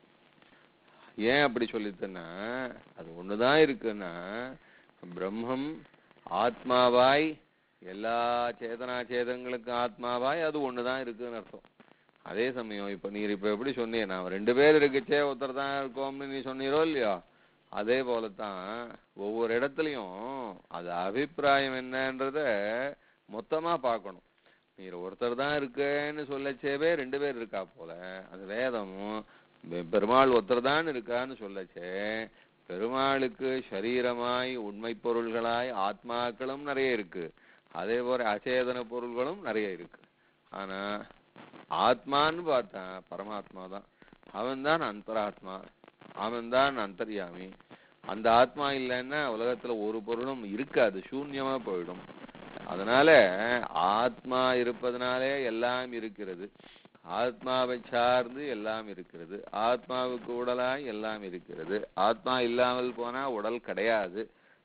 ஏன் அப்படி சொல்லித்துன்னா, அது ஒண்ணுதான் இருக்குன்னா பிரம்மம் ஆத்மாவாய் எல்லா சேதனா சேதங்களுக்கும் ஆத்மாவாய் அது ஒண்ணுதான் இருக்குன்னு அர்த்தம். அதே சமயம் இப்ப நீர் இப்ப எப்படி சொன்னீங்க, நான் ரெண்டு பேர் இருக்குச்சே ஒருத்தர் தான் இருக்கோம்னு நீ சொன்னீரோ இல்லையோ, அதே போலத்தான் ஒவ்வொரு இடத்துலயும் அது அபிப்பிராயம் என்னன்றத மொத்தமா பார்க்கணும். நீர் ஒருத்தர் தான் இருக்குன்னு சொல்லச்சேவே ரெண்டு பேர் இருக்கா போல, அது வேதமும் பெருமாள் ஒருத்தர் தான் இருக்கான்னு சொல்லச்சே பெருமாளுக்கு சரீரமாய் உண்மை பொருள்களாய் ஆத்மாக்களும் நிறைய இருக்கு, அதே போல அச்சேதன பொருள்களும் நிறைய இருக்கு. ஆனா ஆத்மான்னு பார்த்தா பரமாத்மா தான், அவன் தான் அந்தராத்மா, அவன் தான் அந்தர்யாமி. அந்த ஆத்மா இல்லைன்னா உலகத்துல ஒரு பொருளும் இருக்காது, சூன்யமா போயிடும். அதனால ஆத்மா இருப்பதனாலே எல்லாம் இருக்கிறது, ஆத்மாவை சார்ந்து எல்லாம் இருக்கிறது, ஆத்மாவுக்கு உடலாய் எல்லாம் இருக்கிறது, ஆத்மா இல்லாமல் போனா உடல் கிடையாது.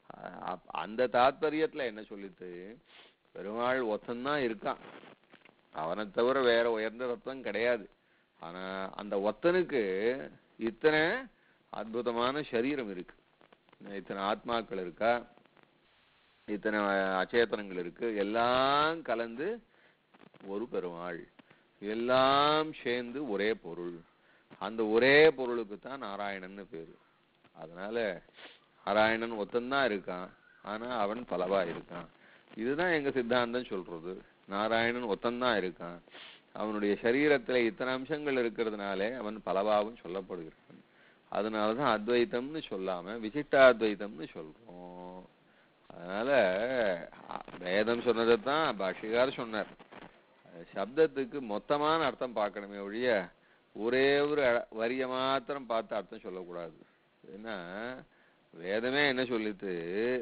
அந்த தாத்பரியத்துல என்ன சொல்லிட்டு, பெருமாள் ஒத்தந்தான் இருக்கான், அவனை தவிர வேற உயர்ந்த தத்துவம் கிடையாது. ஆனா அந்த ஒத்தனுக்கு இத்தனை அற்புதமான சரீரம் இருக்கு, இத்தனை ஆத்மாக்கள் இருக்கா, இத்தனை அச்சேதனங்கள் இருக்கு, எல்லாம் கலந்து ஒரு பெருமாள், எல்லாம் சேர்ந்து ஒரே பொருள். அந்த ஒரே பொருளுக்கு தான் நாராயணன்னு பேரு. அதனால நாராயணன் ஒத்தந்தான் இருக்கான், ஆனா அவன் பலவா இருக்கான். இதுதான் எங்க சித்தாந்தம் சொல்றது. நாராயணன் ஒத்தந்தான் இருக்கான், அவனுடைய சரீரத்துல இத்தனை அம்சங்கள் இருக்கிறதுனாலே அவன் பலவாவும் சொல்லப்படுகிறான். அதனாலதான் அத்வைத்தம்னு சொல்லாம விசிஷ்டாத்வைத்தம்னு சொல்றோம். அதனால வேதம் சொன்னதைத்தான் பாஷ்யக்காரர் சொன்னார். சப்தத்துக்கு மொத்தமான அர்த்தம் பார்க்கணுமே ஒழிய ஒரே ஒரு வரிய மாத்திரம் பார்த்து அர்த்தம் சொல்லக்கூடாது. ஏன்னா வேதமே என்ன சொல்லித்து,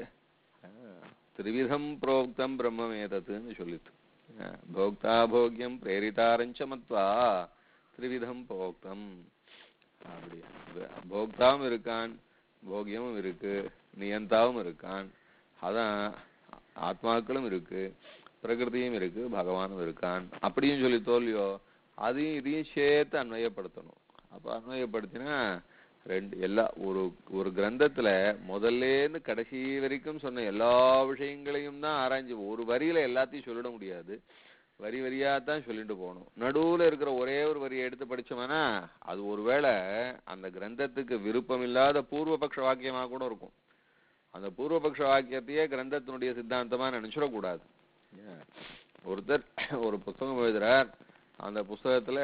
திரிவிதம் புரோக்தம் பிரம்மமேதத்துன்னு சொல்லித்து. போக்தா போக்யம் பிரேரிதாரஞ்ச மத்வா திரிவிதம் போக்தம். அப்படி போக்தாவும் இருக்கான், போகியமும் இருக்கு, நியந்தாவும் இருக்கான். அதான் ஆத்மாக்களும் இருக்கு, பிரகிருதியும் இருக்கு, பகவானும் இருக்கான் அப்படியும் சொல்லி தோல்வியோ அதையும் இதையும் சேர்த்து அன்வயப்படுத்தணும். அப்ப அன்வயப்படுத்தினா ரெண்டு எல்லா ஒரு ஒரு கிரந்தத்துல முதல்லேருந்து கடைசி வரைக்கும் சொன்ன எல்லா விஷயங்களையும் தான் ஆராய்ஞ்சு ஒரு வரியில எல்லாத்தையும் சொல்லிட முடியாது. வரி வரியா தான் சொல்லிட்டு போகணும். நடுவுல இருக்கிற ஒரே ஒரு வரியை எடுத்து படிச்சோம்னா அது ஒருவேளை அந்த கிரந்தத்துக்கு விருப்பம் இல்லாத பூர்வபக்ஷ வாக்கியமா கூட இருக்கும். அந்த பூர்வபக்ஷ வாக்கியத்தையே கிரந்தத்தினுடைய சித்தாந்தமா நினைச்சிடக்கூடாது. ஒருத்தர் ஒரு புஸ்தகம் எழுதுறார். அந்த புஸ்தகத்துல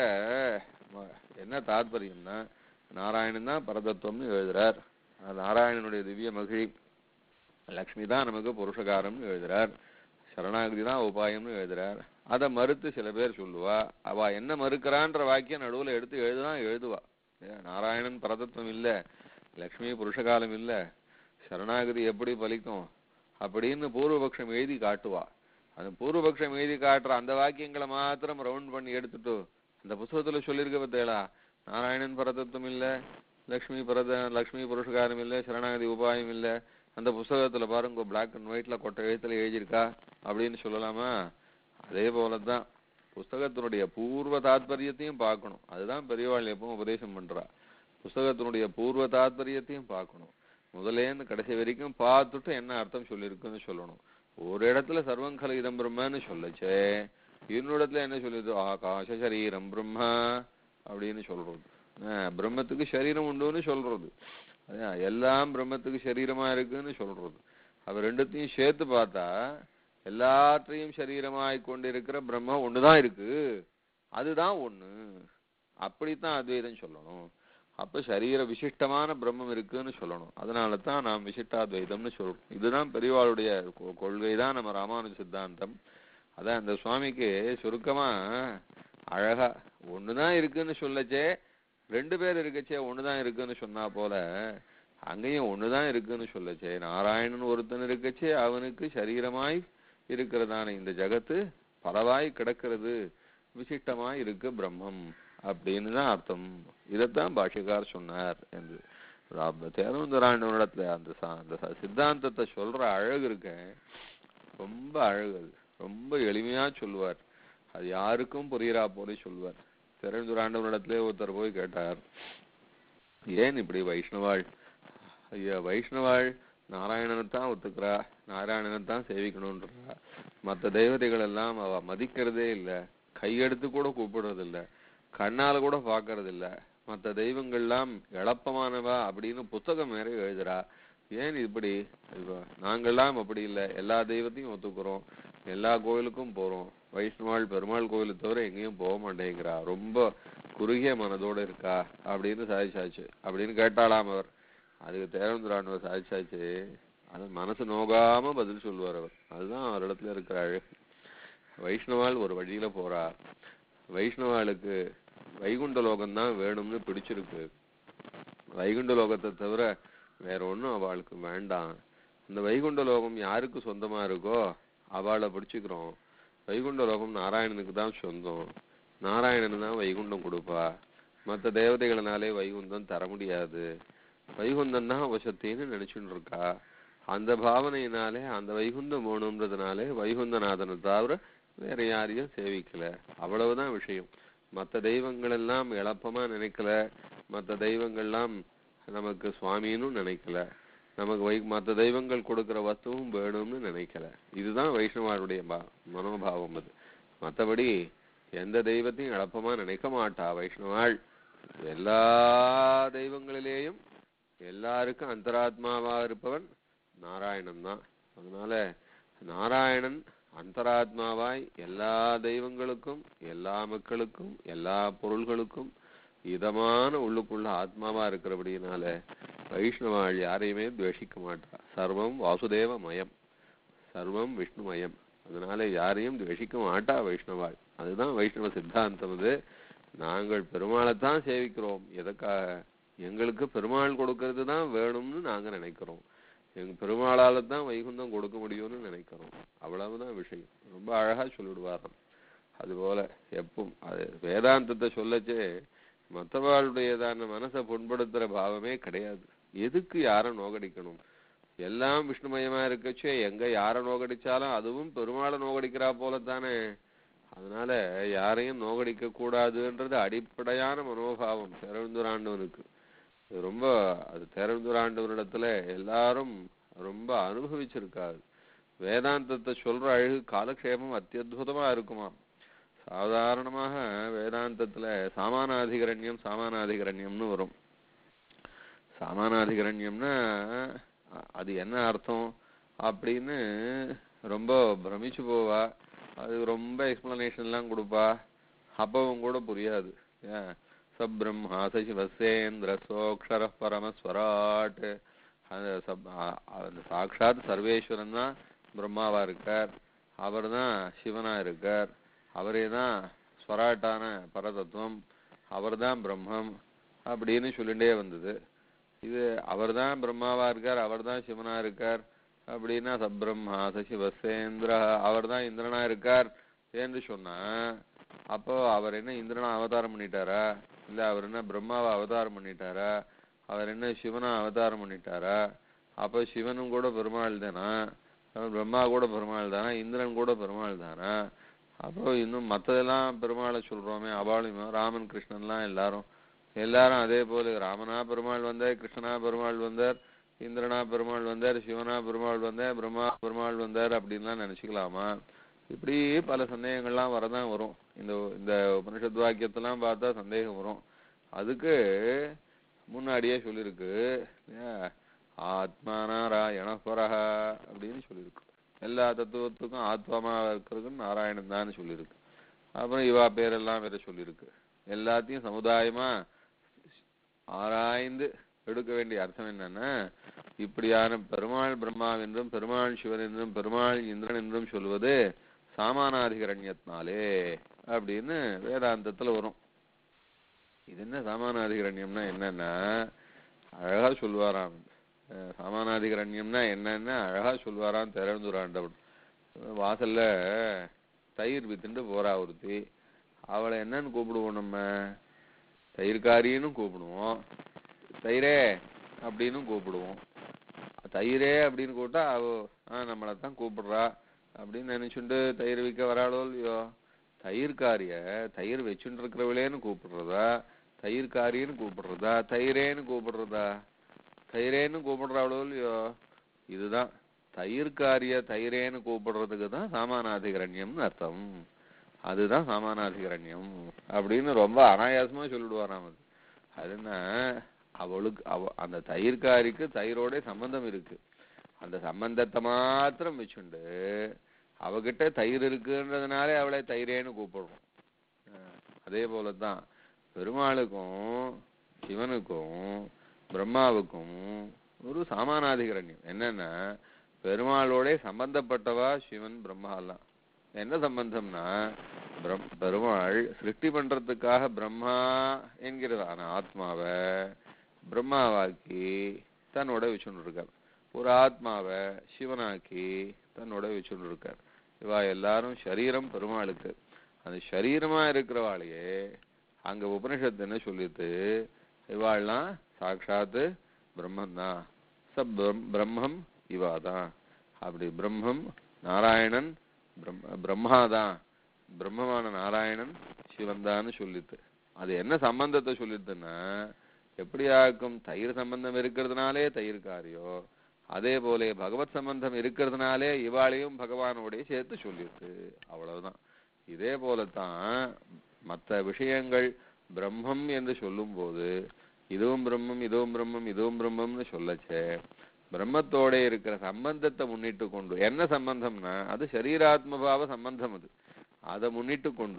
என்ன தாத்பரியம்னா நாராயணன் தான் பரதத்துவம்னு எழுதுறார். நாராயணனுடைய திவ்ய மகிழி லக்ஷ்மி தான் நமக்கு புருஷகாரம்னு எழுதுறார். சரணாகதி தான் உபாயம்னு எழுதுறார். அதை மறுத்து சில பேர் சொல்லுவா. அவ என்ன மறுக்கிறான்ற வாக்கியம் நடுவுல எடுத்து எழுதுதான் எழுதுவா. நாராயணன் பரதத்துவம் இல்ல, லக்ஷ்மி புருஷகாலம் இல்ல, சரணாகதி எப்படி பலிக்கும் அப்படின்னு பூர்வபக்ஷம் எழுதி காட்டுவா. அந்த பூர்வபக்ஷம் எழுதி காட்டுற அந்த வாக்கியங்களை மாத்திரம் ரவுண்ட் பண்ணி எடுத்துட்டு அந்த புத்தகத்துல சொல்லியிருக்க பார்த்தேளா, நாராயணன் பரதத்துவம் இல்ல, லக்ஷ்மி பரத லக்ஷ்மி புருஷகாரம் இல்ல, சரணாகதி உபாயம் இல்ல, அந்த புஸ்தகத்துல பாருங்க பிளாக் அண்ட் ஒயிட்ல கொட்டை எழுத்துல எழுதியிருக்கா அப்படின்னு சொல்லலாமா? அதே போலதான் புஸ்தகத்தினுடைய பூர்வ தாத்பரியத்தையும் பார்க்கணும். அதுதான் பெரியவாள் எப்பவும் உபதேசம் பண்றா. புஸ்தகத்தினுடைய பூர்வ தாத்பரியத்தையும் பார்க்கணும். முதலேருந்து கடைசி வரைக்கும் பார்த்துட்டு என்ன அர்த்தம் சொல்லியிருக்குன்னு சொல்லணும். ஒரு இடத்துல சர்வங்கல இதம் பிரம்மன்னு சொல்லச்சே, இன்னொரு இடத்துல என்ன சொல்லுது, ஆகாச சரீரம் பிரம்மா அப்படின்னு சொல்றது. பிரம்மத்துக்கு சரீரம் உண்டுன்னு சொல்றது, எல்லாம் பிரம்மத்துக்கு சரீரமா இருக்குன்னு சொல்றது. அவ ரெண்டுத்தையும் சேர்த்து பார்த்தா எல்லாற்றையும் சரீரமாய் கொண்டிருக்கிற பிரம்ம ஒண்ணுதான் இருக்கு, அதுதான் ஒண்ணு. அப்படித்தான் அத்வைதம் சொல்லணும். அப்ப சரீர விசிஷ்டமான பிரம்மம் இருக்குன்னு சொல்லணும். அதனால தான் நாம் விசிஷ்டாத்வைதம்னு சொல்றோம். இதுதான் பெரியவாளுடைய கொள்கை தான் நம்ம ராமானுஜ சித்தாந்தம். அதான் அந்த சுவாமிக்கு சுருக்கமா அழகா ஒண்ணுதான் இருக்குன்னு சொல்லச்சே, ரெண்டு பேர் இருக்கச்சே ஒண்ணுதான் இருக்குன்னு சொன்னா போல அங்கேயும் ஒண்ணுதான் இருக்குன்னு சொல்லச்சே, நாராயணன் ஒருத்தன் இருக்கச்சே அவனுக்கு சரீரமாய் இருக்கிறதான இந்த ஜகத்து பலவாய் கிடக்கிறது, விசிஷ்டமாய் இருக்கு பிரம்மம் அப்படின்னு தான் அர்த்தம். இதைத்தான் பாஷ்யக்கார் சொன்னார் என்று தேரவந்தராயணத்துல அந்த அந்த சித்தாந்தத்தை சொல்ற அழகு இருக்க ரொம்ப அழகு. ரொம்ப எளிமையா சொல்லுவார். அது யாருக்கும் புரியுறா போல சொல்லுவார். தேரவந்தராண்டவனிடத்துல ஒருத்தர் போய் கேட்டார், ஏன் இப்படி வைஷ்ணவாள் ஐயா வைஷ்ணவாள் நாராயணனைத்தான் ஒத்துக்கிறா, நாராயணனைத்தான் சேவிக்கணும்ன்றா, மற்ற தெய்வதைகள் எல்லாம் அவ மதிக்கிறதே இல்லை, கையெடுத்து கூட கூப்பிடுறது இல்லை, கண்ணால கூட பாக்குறது இல்ல, மற்ற தெய்வங்கள்லாம் எளப்பமானவா அப்படின்னு புத்தகம் வேற எழுதுறா, ஏன் இப்படி? நாங்கள்லாம் அப்படி இல்லை, எல்லா தெய்வத்தையும் ஒத்துக்கிறோம், எல்லா கோயிலுக்கும் போறோம், வைஷ்ணவாள் பெருமாள் கோயிலை தவிர எங்கேயும் போக மாட்டேங்கிறா, ரொம்ப குறுகிய மனதோட இருக்கா அப்படின்னு சாதிச்சாச்சு அப்படின்னு கேட்டாலாம் அவர். அதுக்கு தேரவந்தராண்டவர் சாதிச்சாச்சு, அது மனசு நோகாம பதில் சொல்லுவார் அவர். அதுதான் அவர் இடத்துல இருக்கிற அழகு. வைஷ்ணவாள் ஒரு வழியில போறா, வைஷ்ணவாளுக்கு வைகுண்ட லோகம் தான் வேணும்னு பிடிச்சிருக்கு, வைகுண்ட லோகத்தை தவிர வேற ஒண்ணும் அவளுக்கு வேண்டாம். இந்த வைகுண்ட லோகம் யாருக்கு சொந்தமா இருக்கோ அவளை பிடிச்சுக்கிறோம். வைகுண்ட லோகம் நாராயணனுக்கு தான் சொந்தம், நாராயணன் தான் வைகுண்டம் கொடுப்பா, மற்ற தேவதைகளினாலே வைகுண்டம் தர முடியாது, வைகுண்டம் தான் வசத்தின்னு நினைச்சுட்டு இருக்கா. அந்த பாவனையினாலே அந்த வைகுண்டம் வேணும்ன்றதுனாலே வைகுண்டநாதனை தவிர வேற யாரையும் சேவிக்கல, அவ்வளவுதான் விஷயம். மற்ற தெய்வங்கள் எல்லாம் எளப்பமா நினைக்கல, மற்ற தெய்வங்கள்லாம் நமக்கு சுவாமின்னு நினைக்கல, நமக்கு வை மற்ற தெய்வங்கள் கொடுக்கிற வஸ்துவும் வேணும்னு நினைக்கல. இதுதான் வைஷ்ணவாருடைய பா மனோபாவம். அது மற்றபடி எந்த தெய்வத்தையும் எளப்பமா நினைக்க மாட்டா வைஷ்ணவாள். எல்லா தெய்வங்களிலேயும் எல்லாருக்கும் அந்தராத்மாவா இருப்பவன் நாராயணன் தான். அதனால நாராயணன் அந்தராத்மாவாய் எல்லா தெய்வங்களுக்கும் எல்லா மக்களுக்கும் எல்லா பொருள்களுக்கும் இதமான உள்ளுக்குள்ள ஆத்மாவா இருக்கிறபடினால வைஷ்ணவாள் யாரையுமே துவேஷிக்க மாட்டா. சர்வம் வாசுதேவ மயம், சர்வம் விஷ்ணுமயம். அதனால யாரையும் துவேஷிக்க மாட்டா வைஷ்ணவாள். அதுதான் வைஷ்ணவ சித்தாந்தம். அது நாங்கள் பெருமாளைத்தான் சேவிக்கிறோம், எதற்காக? எங்களுக்கு பெருமாள் கொடுக்கறது தான் வேணும்னு நாங்க நினைக்கிறோம், எங்க பெருமாளால தான் வைகுந்தம் கொடுக்க முடியும்னு நினைக்கிறோம், அவ்வளவுதான் விஷயம். ரொம்ப அழகா சொல்லிடுவார். அதுபோல எப்பவும் அது வேதாந்தத்தை சொல்லச்சே மற்றவாளுடையதான மனசை புண்படுத்துற பாவமே கிடையாது. எதுக்கு யாரை நோகடிக்கணும்? எல்லாம் விஷ்ணுமயமா இருக்கச்சு எங்க யாரை நோகடிச்சாலும் அதுவும் பெருமாளை நோகடிக்கிறா போலத்தானே. அதனால யாரையும் நோகடிக்க கூடாதுன்றது அடிப்படையான மனோபாவம் தேரழுந்தூராண்டவனுக்கு. ரொம்ப அது தேரழுந்தூராண்டவனிடத்துல எல்லாரும் ரொம்ப அனுபவிச்சிருக்காரு. வேதாந்தத்தை சொல்ற அழகு காலக்ஷேபம் அத்தியுதமா இருக்குமா. சாதாரணமாக வேதாந்தத்துல சாமானாதிகரண்யம் சாமானாதிகரண்யம்னு வரும். சாமானாதிகரண்யம்னா அது என்ன அர்த்தம் அப்படின்னு ரொம்ப பிரமிச்சு போவா. அது ரொம்ப எக்ஸ்பிளனேஷன் எல்லாம் கொடுப்பா. அப்பவும் கூட புரியாது. சப்ரம்மா சசிவசேந்திர சோக்ஷர பரமஸ்வராட். அந்த சப் அந்த சாட்சாத் சர்வேஸ்வரன் தான் பிரம்மாவா இருக்கார். அவர் தான் சிவனா இருக்கார். அவரே தான் ஸ்வராட்டான பரதத்துவம். அவர் தான் பிரம்மம் அப்படின்னு சொல்லிட்டே வந்தது. இது அவர் தான் பிரம்மாவா இருக்கார், அவர் தான் சிவனா இருக்கார் அப்படின்னா சப்ரம்மா சசிவசேந்திர அவர் தான் இந்திரனா இருக்கார் என்று சொன்னா அப்போ அவர் என்ன இந்திரனா அவதாரம் பண்ணிட்டாரா, இல்ல அவர் என்ன பிரம்மாவை அவதாரம் பண்ணிட்டாரா, அவர் என்ன சிவனா அவதாரம் பண்ணிட்டாரா? அப்போ சிவனும் கூட பெருமாள் தானா, பிரம்மா கூட பெருமாள் தானா, இந்திரன் கூட பெருமாள் தானா? அப்போ இன்னும் மற்றதெல்லாம் பெருமாளை சொல்றோமே அபாலிமா ராமன் கிருஷ்ணன்லாம் எல்லாரும் எல்லாரும் அதே போல ராமனா பெருமாள் வந்தார், கிருஷ்ணனா பெருமாள் வந்தார், இந்திரனா பெருமாள் வந்தார், சிவனா பெருமாள் வந்தார், பிரம்மா பெருமாள் வந்தார் அப்படின்லாம் நினைச்சுக்கலாமா? இப்படி பல சந்தேகங்கள்லாம் வரதான் வரும். இந்த இந்த உபனிஷத் வாக்கியத்தெல்லாம் பார்த்தா சந்தேகம் வரும். அதுக்கு முன்னாடியே சொல்லியிருக்கு ஆத்மா நாராயணபரஹ அப்படின்னு சொல்லியிருக்கு. எல்லா தத்துவத்துக்கும் ஆத்மாவா இருக்கிறதுக்கு நாராயணன் தான் சொல்லியிருக்கு. அப்புறம் இவா பேரெல்லாம் வேற சொல்லியிருக்கு. எல்லாத்தையும் சமுதாயமா ஆராய்ந்து எடுக்க வேண்டிய அர்த்தம் என்னன்னா இப்படியான பெருமாள் பிரம்மா என்றும் பெருமாள் சிவன் என்றும் பெருமாள் இந்திரன் என்றும் சொல்வது சாமானாதிகரண்யத்தினாலே அப்படின்னு வேதாந்தத்துல வரும். இது என்ன சாமானாதிகரண்யம்னா என்னன்னா அழகா சொல்வாராம். சாமானாதிகரண்யம்னா என்னன்னா அழகா சொல்வாராம் தேரழுந்தூராண்டவன். வாசல்ல தயிர் வித்துண்டு போறா ஒருத்தி. அவளை என்னன்னு கூப்பிடுவோம் நம்ம? தயிர்காரின்னு கூப்பிடுவோம், தயிரே அப்படின்னு கூப்பிடுவோம். தயிரே அப்படின்னு கூப்பிட்டா அவ ஆஹ் நம்மளைத்தான் கூப்பிடுறா அப்படின்னு நினைச்சுட்டு தயிர் விற்க வராளோ இல்லையோ. தயிர்காரிய தயிர் வச்சுட்டு இருக்கிறவளேன்னு கூப்பிடுறதா, தயிர்காரின்னு கூப்பிடுறதா, தயிரேன்னு கூப்பிடுறதா? தயிரேன்னு கூப்பிடுறாளோ இல்லையோ. இதுதான் தயிர்காரிய தயிரேன்னு கூப்பிடுறதுக்கு தான் சாமானாதிகரண்யம்னு அர்த்தம். அதுதான் சாமானாதிகரண்யம் அப்படின்னு ரொம்ப அனாயாசமா சொல்லிடுவாராம். அது அதுன்னா அவளுக்கு அவ அந்த தயிர்காரிக்கு தயிரோட சம்பந்தம் இருக்கு. அந்த சம்பந்தத்தை மாத்திரம் வச்சுண்டு அவகிட்ட தயிர் இருக்குன்றதுனாலே அவளை தயிரேன்னு கூப்பிடுறோம். அதே போலதான் பெருமாளுக்கும் சிவனுக்கும் பிரம்மாவுக்கும் ஒரு சாமானாதிகரண்யம் என்னன்னா பெருமாளோட சம்பந்தப்பட்டவா சிவன் பிரம்மாலாம். என்ன சம்பந்தம்னா பெருமாள் சிருஷ்டி பண்றதுக்காக பிரம்மா என்கிறதான ஆத்மாவை பிரம்மாவாக்கி தன்னோட வச்சுட்டு இருக்கார். ஒரு ஆத்மாவை சிவனாக்கி தன்னோட வச்சுட்டு இருக்கார். இவா எல்லாரும் சரீரம் பெருமாளுக்கு. அந்த சரீரமா இருக்கிறவாளையே அங்க உபனிஷத்து என்ன சொல்லிட்டு இவாள்லாம் சாட்சாத்து பிரம்மந்தான், ச பிரம்மம் இவாதான். அப்படி பிரம்மம் நாராயணன் பிரம்மாதான், பிரம்மமான நாராயணன் சிவன்தான்னு சொல்லிட்டு அது என்ன சம்பந்தத்தை சொல்லிட்டுன்னா எப்படியாக்கும் தயிர் சம்பந்தம் இருக்கிறதுனாலே தயிர்காரியோ அதே போல பகவத் சம்பந்தம் இருக்கிறதுனாலே இவாளையும் பகவானோடைய சேர்த்து சொல்லிட்டு அவ்வளவுதான். இதே போலத்தான் மற்ற விஷயங்கள் பிரம்மம் என்று சொல்லும் போது இதுவும் பிரம்மம் இதுவும் பிரம்மம் இதுவும் பிரம்மம்னு சொல்லச்சே பிரம்மத்தோட இருக்கிற சம்பந்தத்தை முன்னிட்டு கொண்டு என்ன சம்பந்தம்னா அது சரீராத்மபாவ சம்பந்தம். அது அதை முன்னிட்டு கொண்டு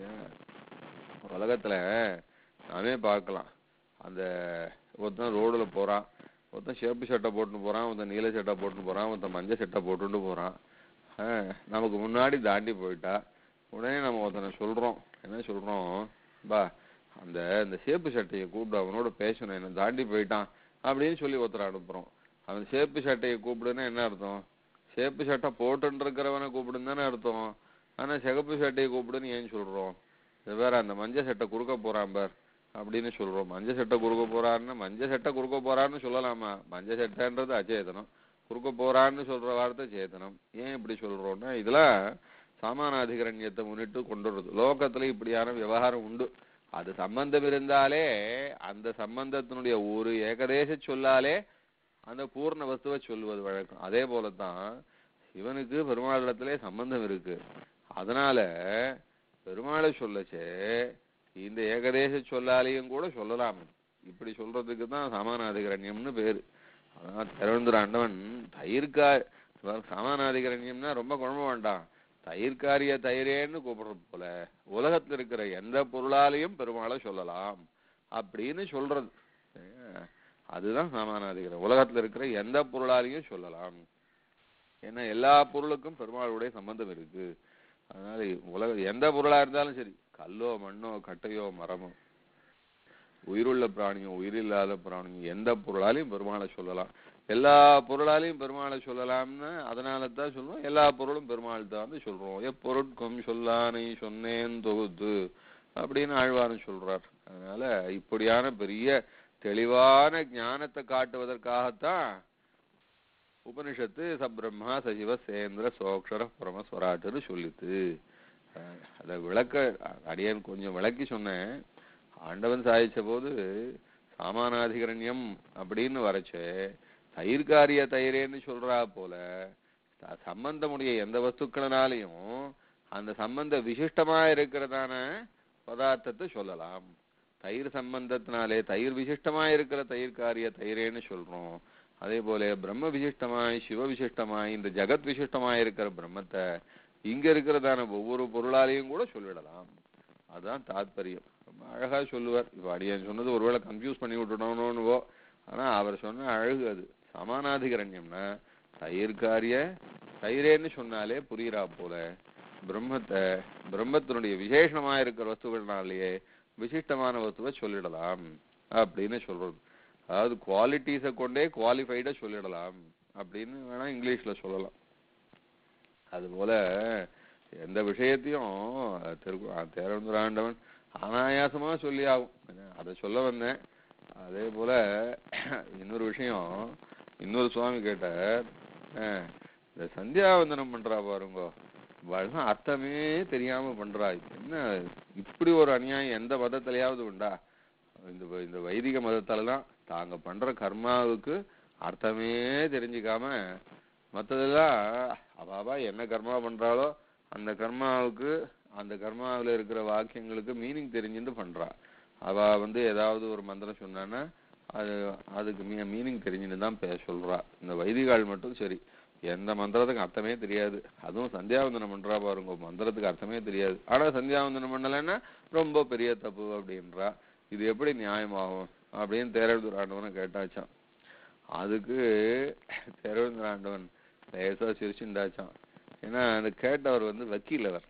உலகத்துல நாமே பார்க்கலாம். அந்த ஒருத்தன் ரோடுல போறான், ஒருத்தன் சேப்பு சட்டை போட்டுன்னு போறான், ஒருத்தன் நீல சட்டை போட்டுன்னு போறான், ஒருத்தன் மஞ்சள் சட்டை போட்டுட்டு போறான். ஆஹ் நமக்கு முன்னாடி தாண்டி போயிட்டா உடனே நம்ம ஒருத்தனை சொல்றோம், என்ன சொல்றோம், பா அந்த இந்த சேப்பு சட்டையை கூப்பிடு அவனோட பேசணும், என்ன தாண்டி போயிட்டான் அப்படின்னு சொல்லி ஒருத்தரை அனுப்புறோம். அவன் சேப்பு சட்டையை கூப்பிடுன்னா என்ன அர்த்தம்? சேப்பு சட்டை போட்டுன்னு இருக்கிறவனை கூப்பிடுன்னு தானே அர்த்தம். ஆனா சிகப்பு சட்டையை கூப்பிடுன்னு ஏன் சொல்றோம்? வேற அந்த மஞ்சள் சட்டை குறுக்க போறான் பார் அப்படின்னு சொல்றோம். மஞ்சள் சட்டை குறுக்க போறான்னு மஞ்சள் சட்டை குறுக்க போறான்னு சொல்லலாமா? மஞ்சள் சட்டைன்றது அச்சேதனம், குறுக்க போறான்னு சொல்ற வார்த்தை சேதனம். ஏன் இப்படி சொல்றோம்னா இதுல சாமானாதிகரண்யத்தை முன்னிட்டு கொண்டு வருது. லோகத்துல இப்படியான விவகாரம் உண்டு. அது சம்பந்தம் இருந்தாலே அந்த சம்பந்தத்தினுடைய ஒரு ஏகதேச சொல்லாலே அந்த பூர்ண வஸ்துவை சொல்லுவது வழக்கம். அதே போலத்தான் இவனுக்கு பெருமாளிடத்திலே சம்பந்தம் இருக்கு. அதனால பெருமாளை சொல்லச்சே இந்த ஏகதேச சொல்லாலையும் கூட சொல்லலாம். இப்படி சொல்றதுக்கு தான் சமானாதிகரண்யம்னு பேரு. அதான் திருவந்துராண்டவன் தயிர்கா சமானாதிகரண்யம்னா ரொம்ப குழம்ப வேண்டாம், தயிர்காரிய தயிரேன்னு கூப்பிடுறது போல உலகத்துல இருக்கிற எந்த பொருளாலையும் பெருமாளை சொல்லலாம் அப்படின்னு சொல்றது. அதுதான் சமானாதிகரம். உலகத்துல இருக்கிற எந்த பொருளாலையும் சொல்லலாம். ஏன்னா எல்லா பொருளுக்கும் பெருமாளுடைய சம்பந்தம் இருக்கு. அதனால உலக எந்த பொருளா இருந்தாலும் சரி, கல்லோ மண்ணோ கட்டையோ மரமோ உயிருள்ள பிராணியோ உயிரில்லாத பிராணியோ எந்த பொருளாலையும் பெருமாளை சொல்லலாம். எல்லா பொருளாலையும் பெருமாளை சொல்லலாம்னு அதனால தான் சொல்லுவோம் எல்லா பொருளும் பெருமாள் தான் சொல்றோம். எப்பொருட்கும் சொல்லானை சொன்னேன் தொகுத்து அப்படின்னு ஆழ்வாரும் சொல்றார். அதனால இப்படியான பெரிய தெளிவான ஞானத்தை காட்டுவதற்காகத்தான் உபனிஷத்து சப்ரம்மா சஜிவ சேந்திர சோக்ஷர பரமஸ்வராட்டுன்னு சொல்லித்து. அதை விளக்க அடியன் கொஞ்சம் விளக்கி சொன்னேன். ஆண்டவன் சாதிச்ச போது சாமானாதிகரண்யம் அப்படின்னு வரைச்சே தயிர்காரிய தயிரேன்னு சொல்றா போல சம்பந்தமுடைய எந்த வஸ்துக்களினாலையும் அந்த சம்பந்த விசிஷ்டமா இருக்கிறதான பதார்த்தத்தை சொல்லலாம். தயிர் சம்பந்தத்தினாலே தயிர் விசிஷ்டமா இருக்கிற தயிர்காரிய தயிரேன்னு சொல்றோம். அதே போல பிரம்ம விசிஷ்டமாய் சிவ விசிஷ்டமாய் இந்த ஜகத் விசிஷ்டமாய் இருக்கிற பிரம்மத்தை இங்க இருக்கிறதான ஒவ்வொரு பொருளாலையும் கூட சொல்லிடலாம். அதுதான் தாத்பரியம். ரொம்ப அழகா சொல்லுவார். இப்ப அடியன் சொன்னது ஒருவேளை கன்ஃபியூஸ் பண்ணி விட்டுட்டோம்னுவோ, ஆனா அவர் சொன்ன அழகு அது. சமானாதிகரண்யம்னா தயிர்காரிய தயிரேன்னு சொன்னாலே புரியுறா போல பிரம்மத்தை பிரம்மத்தினுடைய விசேஷமா இருக்கிற வஸ்துகள்னாலேயே விசிஷ்டமான வஸ்துவை சொல்லிடலாம் அப்படின்னு சொல்றது. அதாவது குவாலிட்டிஸை கொண்டே குவாலிஃபைடா சொல்லிடலாம் அப்படின்னு வேணா இங்கிலீஷ்ல சொல்லலாம். அதுபோல எந்த விஷயத்தையும் தேரவந்துராண்டவன் அனாயாசமா சொல்லி ஆகும். அதை சொல்ல வந்தேன். அதே போல இன்னொரு விஷயம், இன்னொரு சுவாமி கேட்டார், இந்த சந்தியாவந்தனம் பண்றா பாருங்க, அர்த்தமே தெரியாம பண்றா, என்ன இப்படி ஒரு அநியாயம் எந்த மதத்திலேயாவது உண்டா? இந்த இந்த வைதிக மதத்தாலதான் தாங்க பண்ற கர்மாவுக்கு அர்த்தமே தெரிஞ்சுக்காம மற்றதெல்லாம் அவாவா என்ன கர்மா பண்றாளோ அந்த கர்மாவுக்கு அந்த கர்மாவில் இருக்கிற வாக்கியங்களுக்கு மீனிங் தெரிஞ்சுட்டு பண்றா. அவ வந்து ஏதாவது ஒரு மந்திரம் சொன்னான்னா அது அதுக்கு மீ மீனிங் தெரிஞ்சுன்னு தான் பேச சொல்றா. இந்த வைதிகால் மட்டும் சரி, எந்த மந்திரத்துக்கு அர்த்தமே தெரியாது. அதுவும் சந்தியாவந்தனம் பண்றா பாருங்க, மந்திரத்துக்கு அர்த்தமே தெரியாது. ஆனா சந்தியாவந்தனம் பண்ணலைன்னா ரொம்ப பெரிய தப்பு அப்படின்றா. இது எப்படி நியாயமாகும் அப்படின்னு தேரவந்துராண்டவனை கேட்டாச்சான். அதுக்கு தேரவந்துராண்டவன் லேசா சிரிச்சுண்டாச்சான். ஏன்னா அந்த கேட்டவர் வந்து வக்கீல். அவர்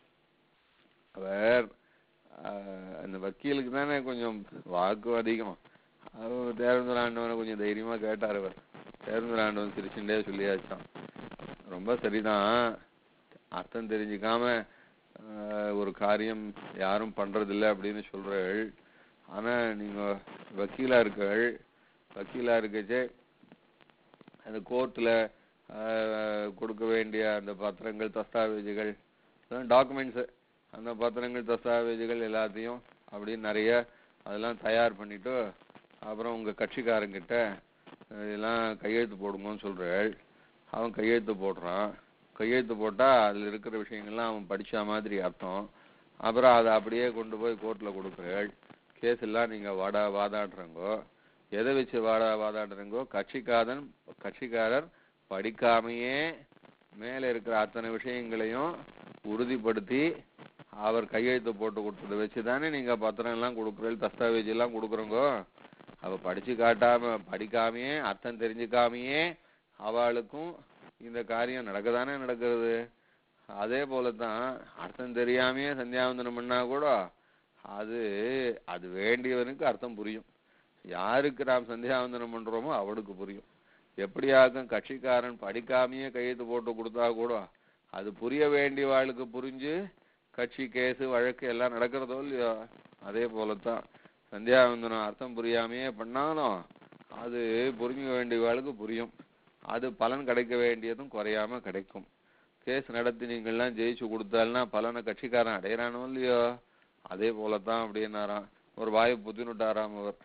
அவர் அந்த வக்கீலுக்கு தானே கொஞ்சம் வாக்கு அதிகம். அவர் தேரவந்துராண்டவனை கொஞ்சம் தைரியமா கேட்டார். அவர் தேரவந்துராண்டவன் சிரிச்சுண்டே சொல்லியாச்சான், ரொம்ப சரிதான், அர்த்தம் தெரிஞ்சுக்காம ஒரு காரியம் யாரும் பண்றதில்லை அப்படின்னு சொல்றீள். ஆனா நீங்க வக்கீலா இருக்கீள், வக்கீலா இருக்கச்சே அந்த கோர்ட்ல கொடுக்க வேண்டிய அந்த பத்திரங்கள் தஸ்தாவேஜுகள் டாக்குமெண்ட்ஸு அந்த பத்திரங்கள் தஸ்தாவேஜுகள் எல்லாத்தையும் அப்படின்னு நிறைய அதெல்லாம் தயார் பண்ணிட்டு அப்புறம் உங்க கட்சிக்காரங்கிட்ட இதெல்லாம் கையெழுத்து போடுங்கன்னு சொல்றேள். அவன் கையெழுத்து போடுறான். கையெழுத்து போட்டா அதுல இருக்கிற விஷயங்கள்லாம் அவன் படிச்ச மாதிரி அர்த்தம். அப்புறம் அதை அப்படியே கொண்டு போய் கோர்ட்ல கொடுக்குறேள். கேஸ் எல்லாம் நீங்க வாடா வாதாடுறங்கோ, எதை வச்சு வாடா வாதாடுறங்கோ, கட்சிக்காரன் கட்சிக்காரர் படிக்காமையே மேல இருக்கிற அத்தனை விஷயங்களையும் உறுதிப்படுத்தி அவர் கையெழுத்து போட்டு கொடுத்ததை வச்சுதானே நீங்க பத்திரம் எல்லாம் கொடுக்குறீங்க, தஸ்தாவேஜ் எல்லாம் கொடுக்குறோங்கோ. அவ படிச்சு காட்டாம படிக்காமையே அர்த்தம் தெரிஞ்சுக்காமையே அவளுக்கும் இந்த காரியம் நடக்கதானே நடக்கிறது. அதே போலதான் அர்த்தம் தெரியாமையே சந்தியாவந்தனம் பண்ணா கூட அது அது வேண்டியவனுக்கு அர்த்தம் புரியும். யாருக்கு நாம் சந்தியாவந்தனம் பண்றோமோ அவனுக்கு புரியும். எப்படியாக்கும் கட்சிக்காரன் படிக்காமையே கையெழுத்து போட்டு கொடுத்தா கூட அது புரிய வேண்டியவாளுக்கு புரிஞ்சு கட்சி கேஸு வழக்கு எல்லாம் நடக்கிறதோ இல்லையோ. அதே போலத்தான் சந்தியாவந்தனம் அர்த்தம் புரியாமையே பண்ணாலும் அது புரிஞ்ச வேண்டியவாளுக்கு புரியும். அது பலன் கிடைக்க வேண்டியதும் குறையாம கிடைக்கும். கேஸ் நடத்தி நீங்கள்லாம் ஜெயிச்சு கொடுத்தால்னா பலனை கட்சிக்காரன் அடையிறானோ இல்லையோ, அதே போலத்தான் அப்படின்னாராம். ஒரு வாயை புத்தினுட்டாராம் அவர்.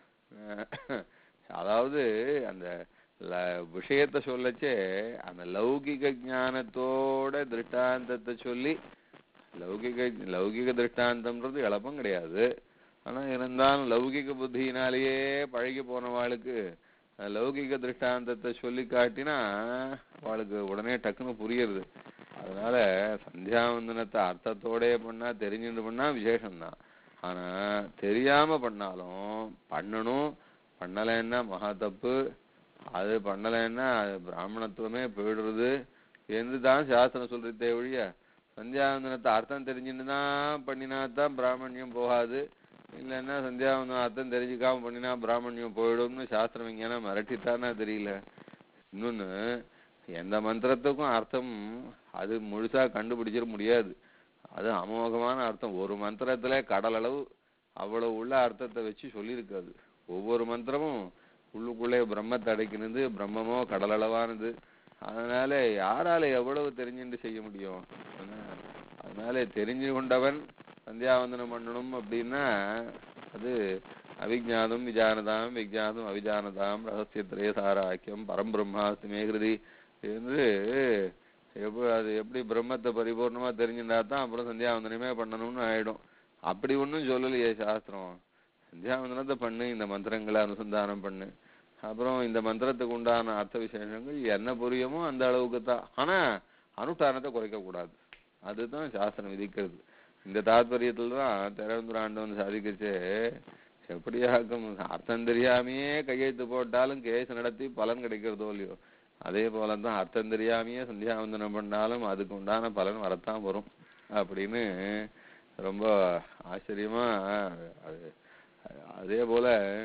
அதாவது அந்த விஷயத்தை சொல்லச்சே அந்த லௌகிக ஞானத்தோட திருஷ்டாந்தத்தை சொல்லி, லௌகிக லௌகிக திருஷ்டாந்தம்ன்றது இழப்பம் கிடையாது. ஆனா இருந்தாலும் லௌகிக புத்தியினாலேயே பழகி போனவாளுக்கு லௌகிக திருஷ்டாந்தத்தை சொல்லி காட்டினா அவளுக்கு உடனே டக்குன்னு புரியுது. அதனால சந்தியாவந்தனத்தை அர்த்தத்தோட பண்ணா தெரிஞ்சுட்டு பண்ணா விசேஷம்தான். ஆனா தெரியாம பண்ணாலும் பண்ணணும், பண்ணலைன்னா மகா தப்பு. அது பண்ணலைன்னா அது பிராமணத்துவமே போயிடுறது என்றுதான் சாஸ்திரம் சொல்றதே ஒழிய சந்தியாவந்தனத்தை அர்த்தம் தெரிஞ்சுட்டு தான் பண்ணினாத்தான் பிராமணியம் போகாது, இல்லைன்னா சந்தியாவந்தனம் அர்த்தம் தெரிஞ்சுக்காம பண்ணினா பிராமணியம் போயிடும்னு சாஸ்திரம் இங்கன்னா மிரட்டித்தானா தெரியல. இன்னொன்னு, எந்த மந்திரத்துக்கும் அர்த்தம் அது முழுசா கண்டுபிடிச்சிட முடியாது. அது அமோகமான அர்த்தம். ஒரு மந்திரத்துல கடல் அளவு அவ்வளவு உள்ள அர்த்தத்தை வச்சு சொல்லியிருக்காது. ஒவ்வொரு மந்திரமும் உள்ளுக்குள்ளே பிரம்மத்தை அடைக்கிறது, பிரம்மமோ கடல் அளவானது. அதனால யாரால எவ்வளவு தெரிஞ்சுட்டு செய்ய முடியும்? அதனால தெரிஞ்சு கொண்டவன் சந்தியாவந்தனம் பண்ணணும் அப்படின்னா அது அவிஜானம் விஜானதாம் விஜானம் அவிஜானதாம் ரகசியத்திரே சாராக்கியம் பரம்பிரம்மாஸ்தி மேகிருதி என்று எப்படி அது எப்படி பிரம்மத்தை பரிபூர்ணமா தெரிஞ்சுட்டா தான் அப்புறம் சந்தியாவந்தனமே பண்ணணும்னு ஆயிடும். அப்படி ஒன்றும் சொல்லலையே சாஸ்திரம். சந்தியாவந்தனத்தை பண்ணு, இந்த மந்திரங்களை அனுசந்தானம் பண்ணு, அப்புறம் இந்த மந்திரத்துக்கு உண்டான அர்த்த விசேஷங்கள் என்ன புரியுமோ அந்த அளவுக்கு தான். ஆனா அனுஷ்டானத்தை குறைக்க கூடாது, அதுதான் சாஸ்திரம் விதிக்கிறது. இந்த தாத்பரியத்துல தான் திரவிந்துராண்டவன் சாதிக்கச்சு எப்படியாக்கும் அர்த்தம் தெரியாமையே கையெழுத்து போட்டாலும் கேஸ் நடத்தி பலன் கிடைக்கிறதோ இல்லையோ, அதே போலதான் அர்த்தம் தெரியாமையே சந்தியாவந்தனம் பண்ணாலும் அதுக்கு உண்டான பலன் வரத்தான் வரும் அப்படின்னு ரொம்ப ஆச்சரியமா. அது அதே போல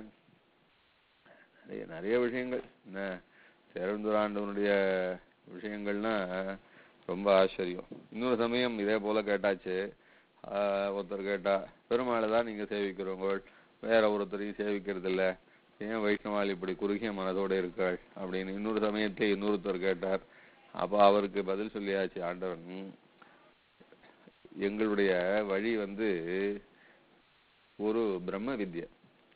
நிறைய நிறைய விஷயங்கள் என்ன திரவிந்துராண்டவனுடைய விஷயங்கள்னா ரொம்ப ஆச்சரியம். இன்னொரு சமயம் இதே போல கேட்டாச்சு. ஆஹ் ஒருத்தர் கேட்டா, பெருமாளை தான் நீங்க சேவிக்கிறவங்க, வேற ஒருத்தரையும் சேவிக்கிறது இல்லை, ஏன் வைஷ்ணவாள் இப்படி குறுகிய மனதோட இருக்காள் அப்படின்னு இன்னொரு சமயத்தை இன்னொருத்தர் கேட்டார். அப்ப அவருக்கு பதில் சொல்லியாச்சு ஆண்டவன், எங்களுடைய வழி வந்து ஒரு பிரம்ம வித்யை.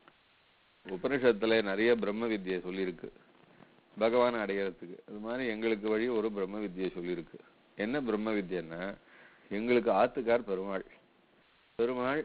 உபனிஷத்துல நிறைய பிரம்ம வித்யை சொல்லியிருக்கு பகவானை அடையறதுக்கு. அது மாதிரி எங்களுக்கு வழி ஒரு பிரம்ம வித்யை சொல்லியிருக்கு. என்ன பிரம்ம வித்யன்னா, எங்களுக்கு ஆத்துக்கார் பெருமாள், பெருமாள்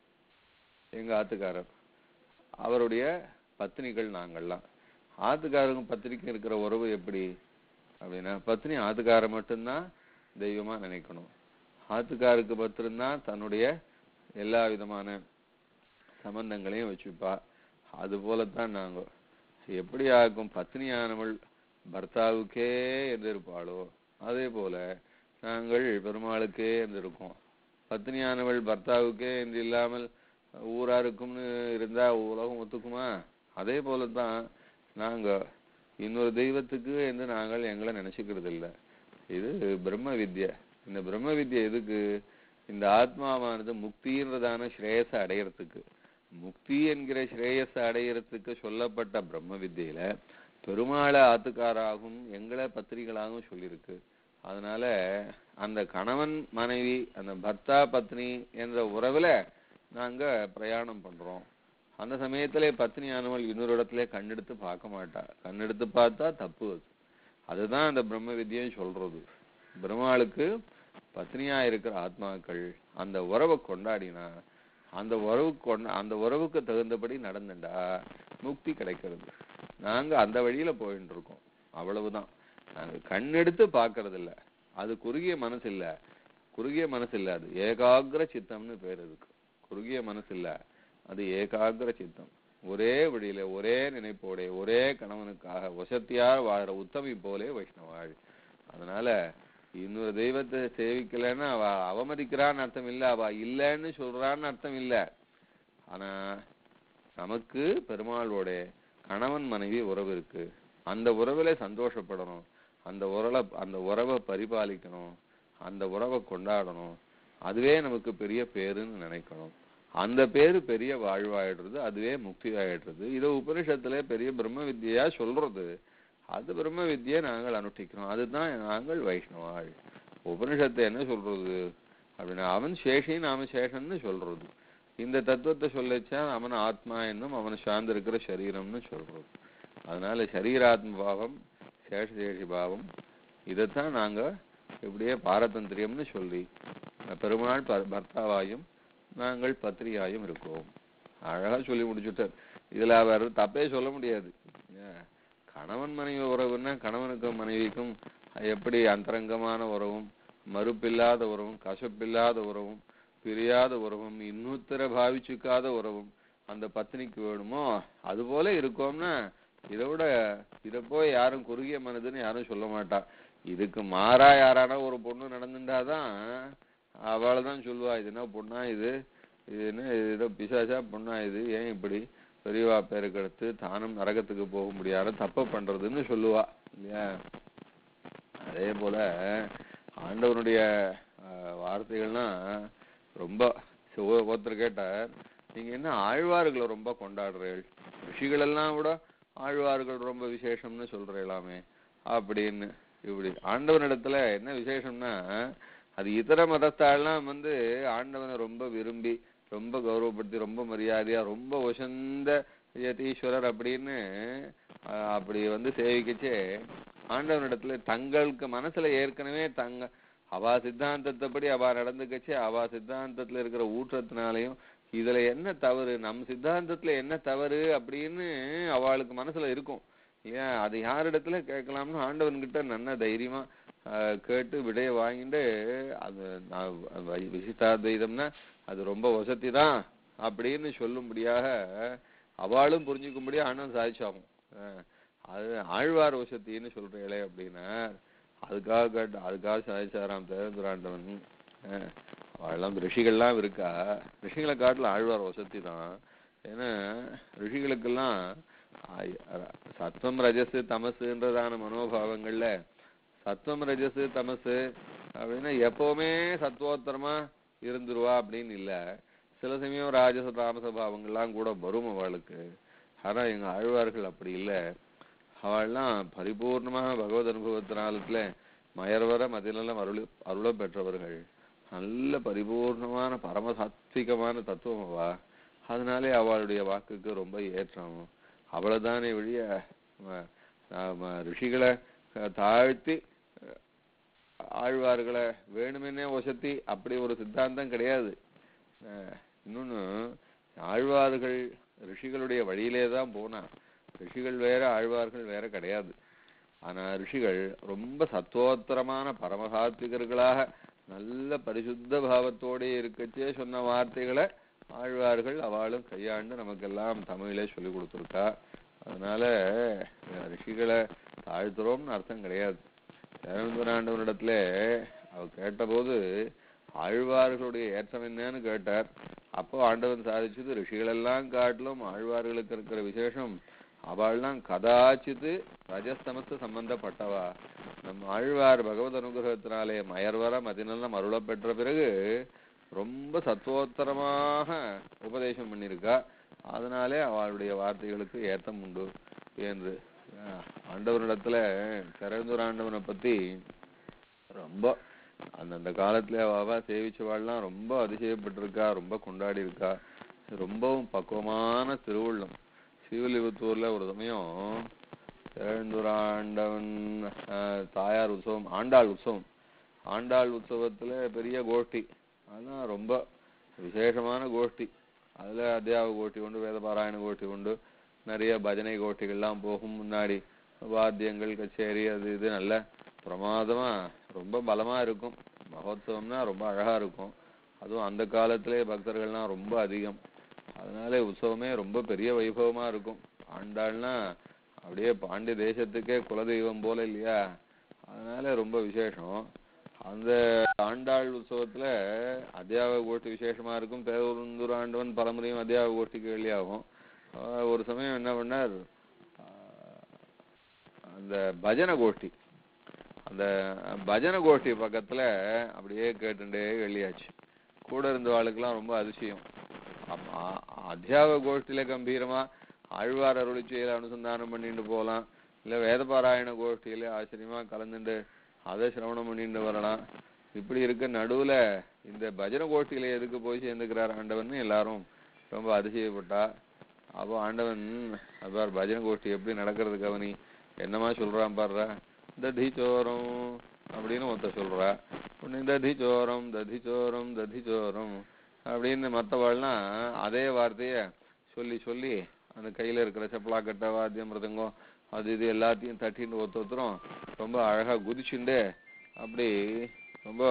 எங்க ஆத்துக்காரர், அவருடைய பத்னிகள் நாங்கள்லாம். ஆத்துக்காரருக்கும் பத்னிக்கும் இருக்கிற உறவு எப்படி அப்படின்னா, பத்னி ஆத்துக்கார மட்டும்தான் தெய்வமா நினைக்கணும், ஆத்துக்காருக்கு பத்திரம்தான் தன்னுடைய எல்லா விதமான சம்பந்தங்களையும் வச்சுப்பா. அது போலத்தான் நாங்க. எப்படி ஆகும் பத்னியானவள் பர்த்தாவுக்கே இருந்திருப்பாளோ அதே போல நாங்கள் பெருமாளுக்கே இருந்திருக்கோம். பத்னியானவள் பர்த்தாவுக்கே என்று இல்லாமல் ஊராருக்கும்னு இருந்தா உலகம் ஒத்துக்குமா? அதே போலதான் நாங்க இன்னொரு தெய்வத்துக்கு என்று நாங்கள் எங்களை நினைச்சுக்கிறது இல்லை. இது பிரம்ம வித்யை. இந்த பிரம்ம வித்யை எதுக்கு? இந்த ஆத்மாவானது முக்தின்றதான ஸ்ரேயஸ அடையறதுக்கு. முக்தி என்கிற ஸ்ரேயஸ அடையறதுக்கு சொல்லப்பட்ட பிரம்ம வித்யில பெருமாளை ஆத்துக்காராகவும் எங்களை பத்திரிகளாகவும் சொல்லியிருக்கு. அதனால அந்த கணவன் மனைவி, அந்த பர்த்தா பத்னி என்ற உறவுல நாங்க பிரயாணம் பண்றோம். அந்த சமயத்திலே பத்னியானவள் இன்னொரு இடத்துல கண்ணெடுத்து பார்க்க மாட்டா. கண்ணெடுத்து பார்த்தா தப்பு. அதுதான் அந்த பிரம்ம வித்யை சொல்றது. பெருமாளுக்கு பத்னியா இருக்கிற ஆத்மாக்கள் அந்த உறவை கொண்டாடினா, அந்த உறவுக்கு கொண்ட அந்த உறவுக்கு தகுந்தபடி நடந்துட்டா முக்தி கிடைக்கிறது. நாங்க அந்த வழியில போயிட்டு இருக்கோம், அவ்வளவுதான். நாங்க கண்ணெடுத்து பார்க்கறது இல்லை. அது குறுகிய மனசு இல்ல, குறுகிய மனசு இல்ல, அது ஏகாகிர சித்தம்னு பேர். அதுக்கு குறுகிய மனசு இல்ல, அது ஏகாகிர சித்தம். ஒரே வழியில ஒரே நினைப்போட ஒரே கணவனுக்காக வசத்தியார் வாழற உத்தமி போலே வைஷ்ணவாள். அதனால இன்னொரு தெய்வத்தை சேவிக்கலன்னா அவ அவமதிக்கிறான்னு அர்த்தம் இல்லை, அவ இல்லைன்னு சொல்றான்னு அர்த்தம் இல்லை. ஆனா நமக்கு பெருமாளோட கணவன் மனைவி உறவு இருக்கு. அந்த உறவுல சந்தோஷப்படணும், அந்த உறவை அந்த உறவை பரிபாலிக்கணும், அந்த உறவை கொண்டாடணும். அதுவே நமக்கு பெரிய பேருன்னு நினைக்கணும். அந்த பேரு பெரிய வாழ்வாயிடுறது, அதுவே முக்தி ஆயிடுறது. இதை உபனிஷத்துல பெரிய பிரம்ம வித்யா சொல்றது. அது பிரம்ம வித்தியை நாங்கள் அனுஷ்டிக்கிறோம். அதுதான் நாங்கள் வைஷ்ணவாள். உபனிஷத்தை என்ன சொல்றது அப்படின்னா, அவன் சேஷி நாம சேஷன்னு சொல்றது. இந்த தத்துவத்தை சொல்லச்சா அவன் ஆத்மா என்னும் அவன் சார்ந்து இருக்கிற சரீரம்னு சொல்றது. அதனால சரீராத்ம பாவம் சேஷசேஷி பாவம் இதைத்தான் நாங்க இப்படியே பாரதந்திரியம்னு சொல்லி பெருமாள் பர்த்தாவாயும் நாங்கள் பத்ரியாயும் இருக்கோம். அழகா சொல்லி முடிச்சுட்டார். இதுல அவர் தப்பே சொல்ல முடியாது. கணவன் மனைவி உறவுன்னா கணவனுக்கும் மனைவிக்கும் எப்படி அந்தரங்கமான உறவும் மறுப்பில்லாத உறவும் கசப்பில்லாத உறவும் பிரியாத உறவும் இன்னொருத்தர பாவிச்சுக்காத உறவும் அந்த பத்னிக்கு வேணுமோ அது போல இருக்கோம்னா இதை விட இதை போய் யாரும் குறுகிய மனதுன்னு யாரும் சொல்ல மாட்டா. இதுக்கு மாறா யாரானா ஒரு பொண்ணு நடந்துட்டாதான் அவளைதான் சொல்லுவா, இது என்ன பொண்ணா, இது இது என்ன இதோ பிசாசா பொண்ணா, இது ஏன் இப்படி பெரியவா பேருக்கு எடுத்து தானும் நரகத்துக்கு போக முடியாத தப்ப பண்றதுன்னு சொல்லுவா இல்லையா. அதே போல ஆண்டவனுடைய வார்த்தைகள்னா ரொம்ப ஒருத்தர் கேட்டார், நீங்க என்ன ஆழ்வார்களை ரொம்ப கொண்டாடுறீர்கள், ரிஷிகள் எல்லாம் விட ஆழ்வார்கள் ரொம்ப விசேஷம்னு சொல்றீங்களாமே அப்படின்னு. இப்படி ஆண்டவனிடத்துல என்ன விசேஷம்னா, அது இதர மதத்தாலாம் வந்து ஆண்டவனை ரொம்ப விரும்பி ரொம்ப கௌரவப்படுத்தி ரொம்ப மரியாதையா ரொம்ப உசந்த யதீஸ்வரர் அப்படின்னு அப்படி வந்து சேவிக்கச்சே ஆண்டவனிடத்துல தங்களுக்கு மனசுல ஏற்கனவே தங்க அவா சித்தாந்தத்தைப்படி அவா நடந்துக்கச்சு அவா சித்தாந்தத்துல இருக்கிற ஊற்றத்தினாலையும் இதுல என்ன தவறு நம் சித்தாந்தத்துல என்ன தவறு அப்படின்னு அவளுக்கு மனசுல இருக்கும் இல்லையா. அது யாரிடத்துல கேட்கலாம்னு ஆண்டவன்கிட்ட நல்ல தைரியமா கேட்டு விடைய வாங்கிட்டு அது விசிஷ்டாத்வைதம்னா அது ரொம்ப வசதி தான் அப்படின்னு சொல்லும்படியாக அவளும் புரிஞ்சுக்கும்படியா ஆண்டவன் சாதிச்சாகும். அது ஆழ்வார் வசத்தின்னு சொல்றீங்களே அப்படின்னா அதுக்காக கேட்டு அதுக்காக சாதிச்சாராம் தேவேந்திராண்டவன். அவெல்லாம் ரிஷிகள்லாம் இருக்கா, ரிஷிகளை காட்டுல ஆழ்வார் வசதி தான். ஏன்னா ரிஷிகளுக்கெல்லாம் சத்வம் ரஜசு தமசுன்றதான மனோபாவங்கள்ல சத்வம் ரஜசு தமசு அப்படின்னா எப்பவுமே சத்வோத்தரமா இருந்துருவா அப்படின்னு இல்ல. சில சமயம் ராஜச தாமச பாவங்கள்லாம் கூட வரும் அவளுக்கு. ஆனா எங்க ஆழ்வார்கள் அப்படி இல்லை. அவள்லாம் பரிபூர்ணமாக பகவத் அனுபவத்தினாலத்துல மயர்வர மதிநலம் அருள் அருள பெற்றவர்கள். நல்ல பரிபூர்ணமான பரமசாத்விகமான தத்துவம் அவா. அதனாலே அவளுடைய வாக்குக்கு ரொம்ப ஏற்றம். அவ்வளவுதானே வழிய ரிஷிகளை தாழ்த்தி ஆழ்வார்களை வேணுமென்னே வசதி அப்படி ஒரு சித்தாந்தம் கிடையாது. இன்னொன்னு ஆழ்வார்கள் ரிஷிகளுடைய வழியிலே தான் போனா. ரிஷிகள் வேற ஆழ்வார்கள் வேற கிடையாது. ஆனா ரிஷிகள் ரொம்ப சத்வோத்தரமான பரமசாத்விகர்களாக நல்ல பரிசுத்த பாவத்தோட இருக்கச்சே சொன்ன வார்த்தைகளை ஆழ்வார்கள் அவளும் கையாண்டு நமக்கெல்லாம் தமிழிலே சொல்லி கொடுத்துருக்கா. அதனால ரிஷிகளை தாழ்த்துறோம்னு அர்த்தம் கிடையாது. தேவேந்திராண்டவனிடத்துல அவ கேட்டபோது ஆழ்வார்களுடைய ஏற்றம் என்னன்னு கேட்டார். அப்போ ஆண்டவன் சாதிச்சது ரிஷிகளெல்லாம் காட்டிலும் ஆழ்வார்களுக்கு இருக்கிற விசேஷம் அவள்லாம் கதாச்சித்து ரஜஸ்தமத்து சம்பந்தப்பட்டவா. நம் ஆழ்வார் பகவத் அனுகிரகத்தினாலே மயர்வர மதிநலம் அருள பெற்ற பிறகு ரொம்ப சத்துவோத்தரமாக உபதேசம் பண்ணியிருக்கா. அதனாலே அவளுடைய வார்த்தைகளுக்கு ஏத்தம் உண்டு என்று ஆண்டவனிடத்துல கரந்தூராண்டவனை பத்தி ரொம்ப அந்தந்த காலத்துல அவ சேவிச்சவாள்லாம் ரொம்ப அதிசயப்பட்டிருக்கா, ரொம்ப கொண்டாடி இருக்கா. ரொம்பவும் பக்குவமான திருவுள்ளம். ஸ்ரீவில்லிபுத்தூர்ல ஒரு சமயம் கரந்தூராண்டவன் தாயார் உற்சவம், ஆண்டாள் உற்சவம். ஆண்டாள் உற்சவத்துல பெரிய கோஷ்டி, அதான் ரொம்ப விசேஷமான கோஷ்டி. அதுல அத்தியாவ கோஷ்டி உண்டு, வேத பாராயண கோஷ்டி உண்டு, நிறைய பஜனை கோஷ்டிகள்லாம் போகும். முன்னாடி வாத்தியங்கள் கச்சேரி அது இது நல்ல பிரமாதமா ரொம்ப பலமா இருக்கும். மகோத்சவம்னா ரொம்ப அழகா இருக்கும். அதுவும் அந்த காலத்திலே பக்தர்கள்லாம் ரொம்ப அதிகம். அதனால உற்சவமே ரொம்ப பெரிய வைபவமா இருக்கும். ஆண்டாள்னா அப்படியே பாண்டிய தேசத்துக்கே குலதெய்வம் போல இல்லையா. அதனால ரொம்ப விசேஷம். அந்த ஆண்டாள் உற்சவத்துல அத்தியாவ கோஷ்டி விசேஷமா இருக்கும். தேவந்தூர் ஆண்டவன் பலமுறையும் அத்தியாவ கோஷ்டிக்கு வெளியாகும். ஒரு சமயம் என்ன பண்ணார், அந்த பஜனை கோஷ்டி அந்த பஜனை கோஷ்டி பக்கத்துல அப்படியே கேட்டுட்டே வெளியாச்சு. கூட இருந்த வாழ்க்கெல்லாம் ரொம்ப அதிசயம். அத்தியாவ கோஷ்டியில கம்பீரமா ஆழ்வார் அருளி செயல அனுசந்தானம் பண்ணிட்டு போகலாம். இல்லை வேத பாராயண கோஷ்டியில ஆச்சரியமா கலந்துட்டு அதை சிரவணம் பண்ணிட்டு வரலாம். இப்படி இருக்க நடுவுல இந்த பஜனை கோஷ்டியில எதுக்கு போய் சேர்ந்துக்கிறார் ஆண்டவன் எல்லாரும் ரொம்ப அதிசயப்பட்டா. அப்போ ஆண்டவன் அப்பார் பஜனை கோஷ்டி எப்படி நடக்கிறதுக்கு அவனி என்னமா சொல்றான் பாடுறா. ததி சோரம் அப்படின்னு ஒருத்த சொல்றா. உன்னை ததி சோரம் ததி சோரம் ததி சோரம் அப்படின்னு மற்றவாள்லாம் அதே வார்த்தைய சொல்லி சொல்லி அந்த கையில இருக்கிற செப்பலாக்கட்டை வாத்தியம் மிருதங்கம் அது இது எல்லாத்தையும் தட்டின்னு ஒருத்த ஒருத்தரும் ரொம்ப அழகா குதிச்சுண்டு அப்படி ரொம்ப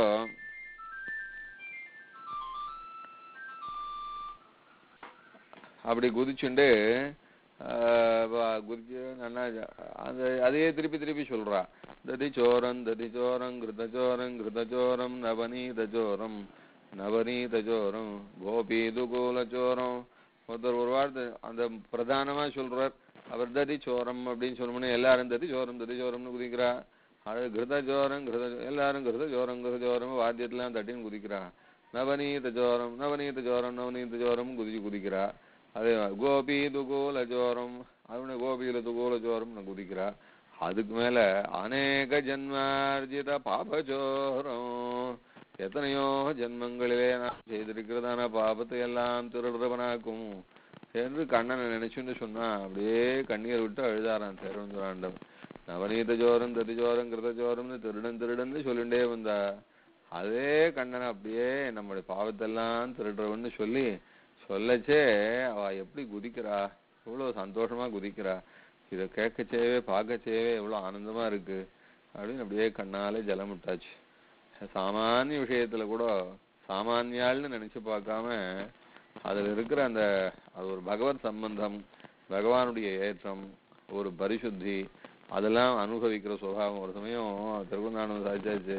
அப்படி குதிச்சுண்டு குதிச்சு நல்லா அந்த அதையே திருப்பி திருப்பி சொல்றா. ததி சோரம் ததி சோரம் கிருத சோரம் கிருத சோரம் நவநீத சோரம் நவநீத சோரம் கோபி துகூல சோரம். ஒருத்தர் ஒரு வார்த்தை அந்த பிரதானமா சொல்றார். அவர் ததி சோரம் அப்படின்னு சொல்லணும்னு எல்லாரும் ததி சோரம் ததி சோரம்னு குதிக்கிறா. அது கிருத ஜோரம் கிருத எல்லாரும் கிருத ஜோரம் கிருத ஜோரம் வாத்தியத்திலாம் தட்டின்னு குதிக்கிறா. நவநீத ஜோரம் நவநீத ஜோரம் நவநீத ஜோரம் குதிச்சு குதிக்கிறா. அதே கோபி துகூல ஜோரம் அவனு கோபியில துகூல ஜோரம்னு குதிக்கிறா. அதுக்கு மேல அநேக ஜன்மார்ஜித பாபஜோரம் எத்தனையோ ஜென்மங்களிலே நான் செய்திருக்கிறதான பாபத்தை எல்லாம் திருடுறவனாக்கும் என்று கண்ணனை நினைச்சுன்னு சொன்னா அப்படியே கண்ணீர் விட்டு அழுதாரான் தேர்வந்துராண்டம். நவநீத ஜோரம் ததி ஜோரம் கிருத ஜோரம்னு திருடன் திருடன்னு சொல்லிண்டே வந்தா. அதே கண்ணனை அப்படியே நம்முடைய பாவத்தெல்லாம் திருடுறவன்னு சொல்லி சொல்லச்சே அவ எப்படி குதிக்கிறா, எவ்வளவு சந்தோஷமா குதிக்கிறா. இதை கேட்கச்சேவே பார்க்கச்சேவே எவ்வளவு ஆனந்தமா இருக்கு அப்படின்னு அப்படியே கண்ணாலே ஜலம் விட்டாச்சு. சாமானிய விஷயத்துல கூட சாமானியாள்னு நினைச்சு பார்க்காம அதுல இருக்கிற அந்த அது ஒரு பகவத் சம்பந்தம், பகவானுடைய ஏற்றம், ஒரு பரிசுத்தி அதெல்லாம் அனுபவிக்கிற சுபாவம். ஒரு சமயம் திருவண்ணாமலை சாய்ச்சாச்சு.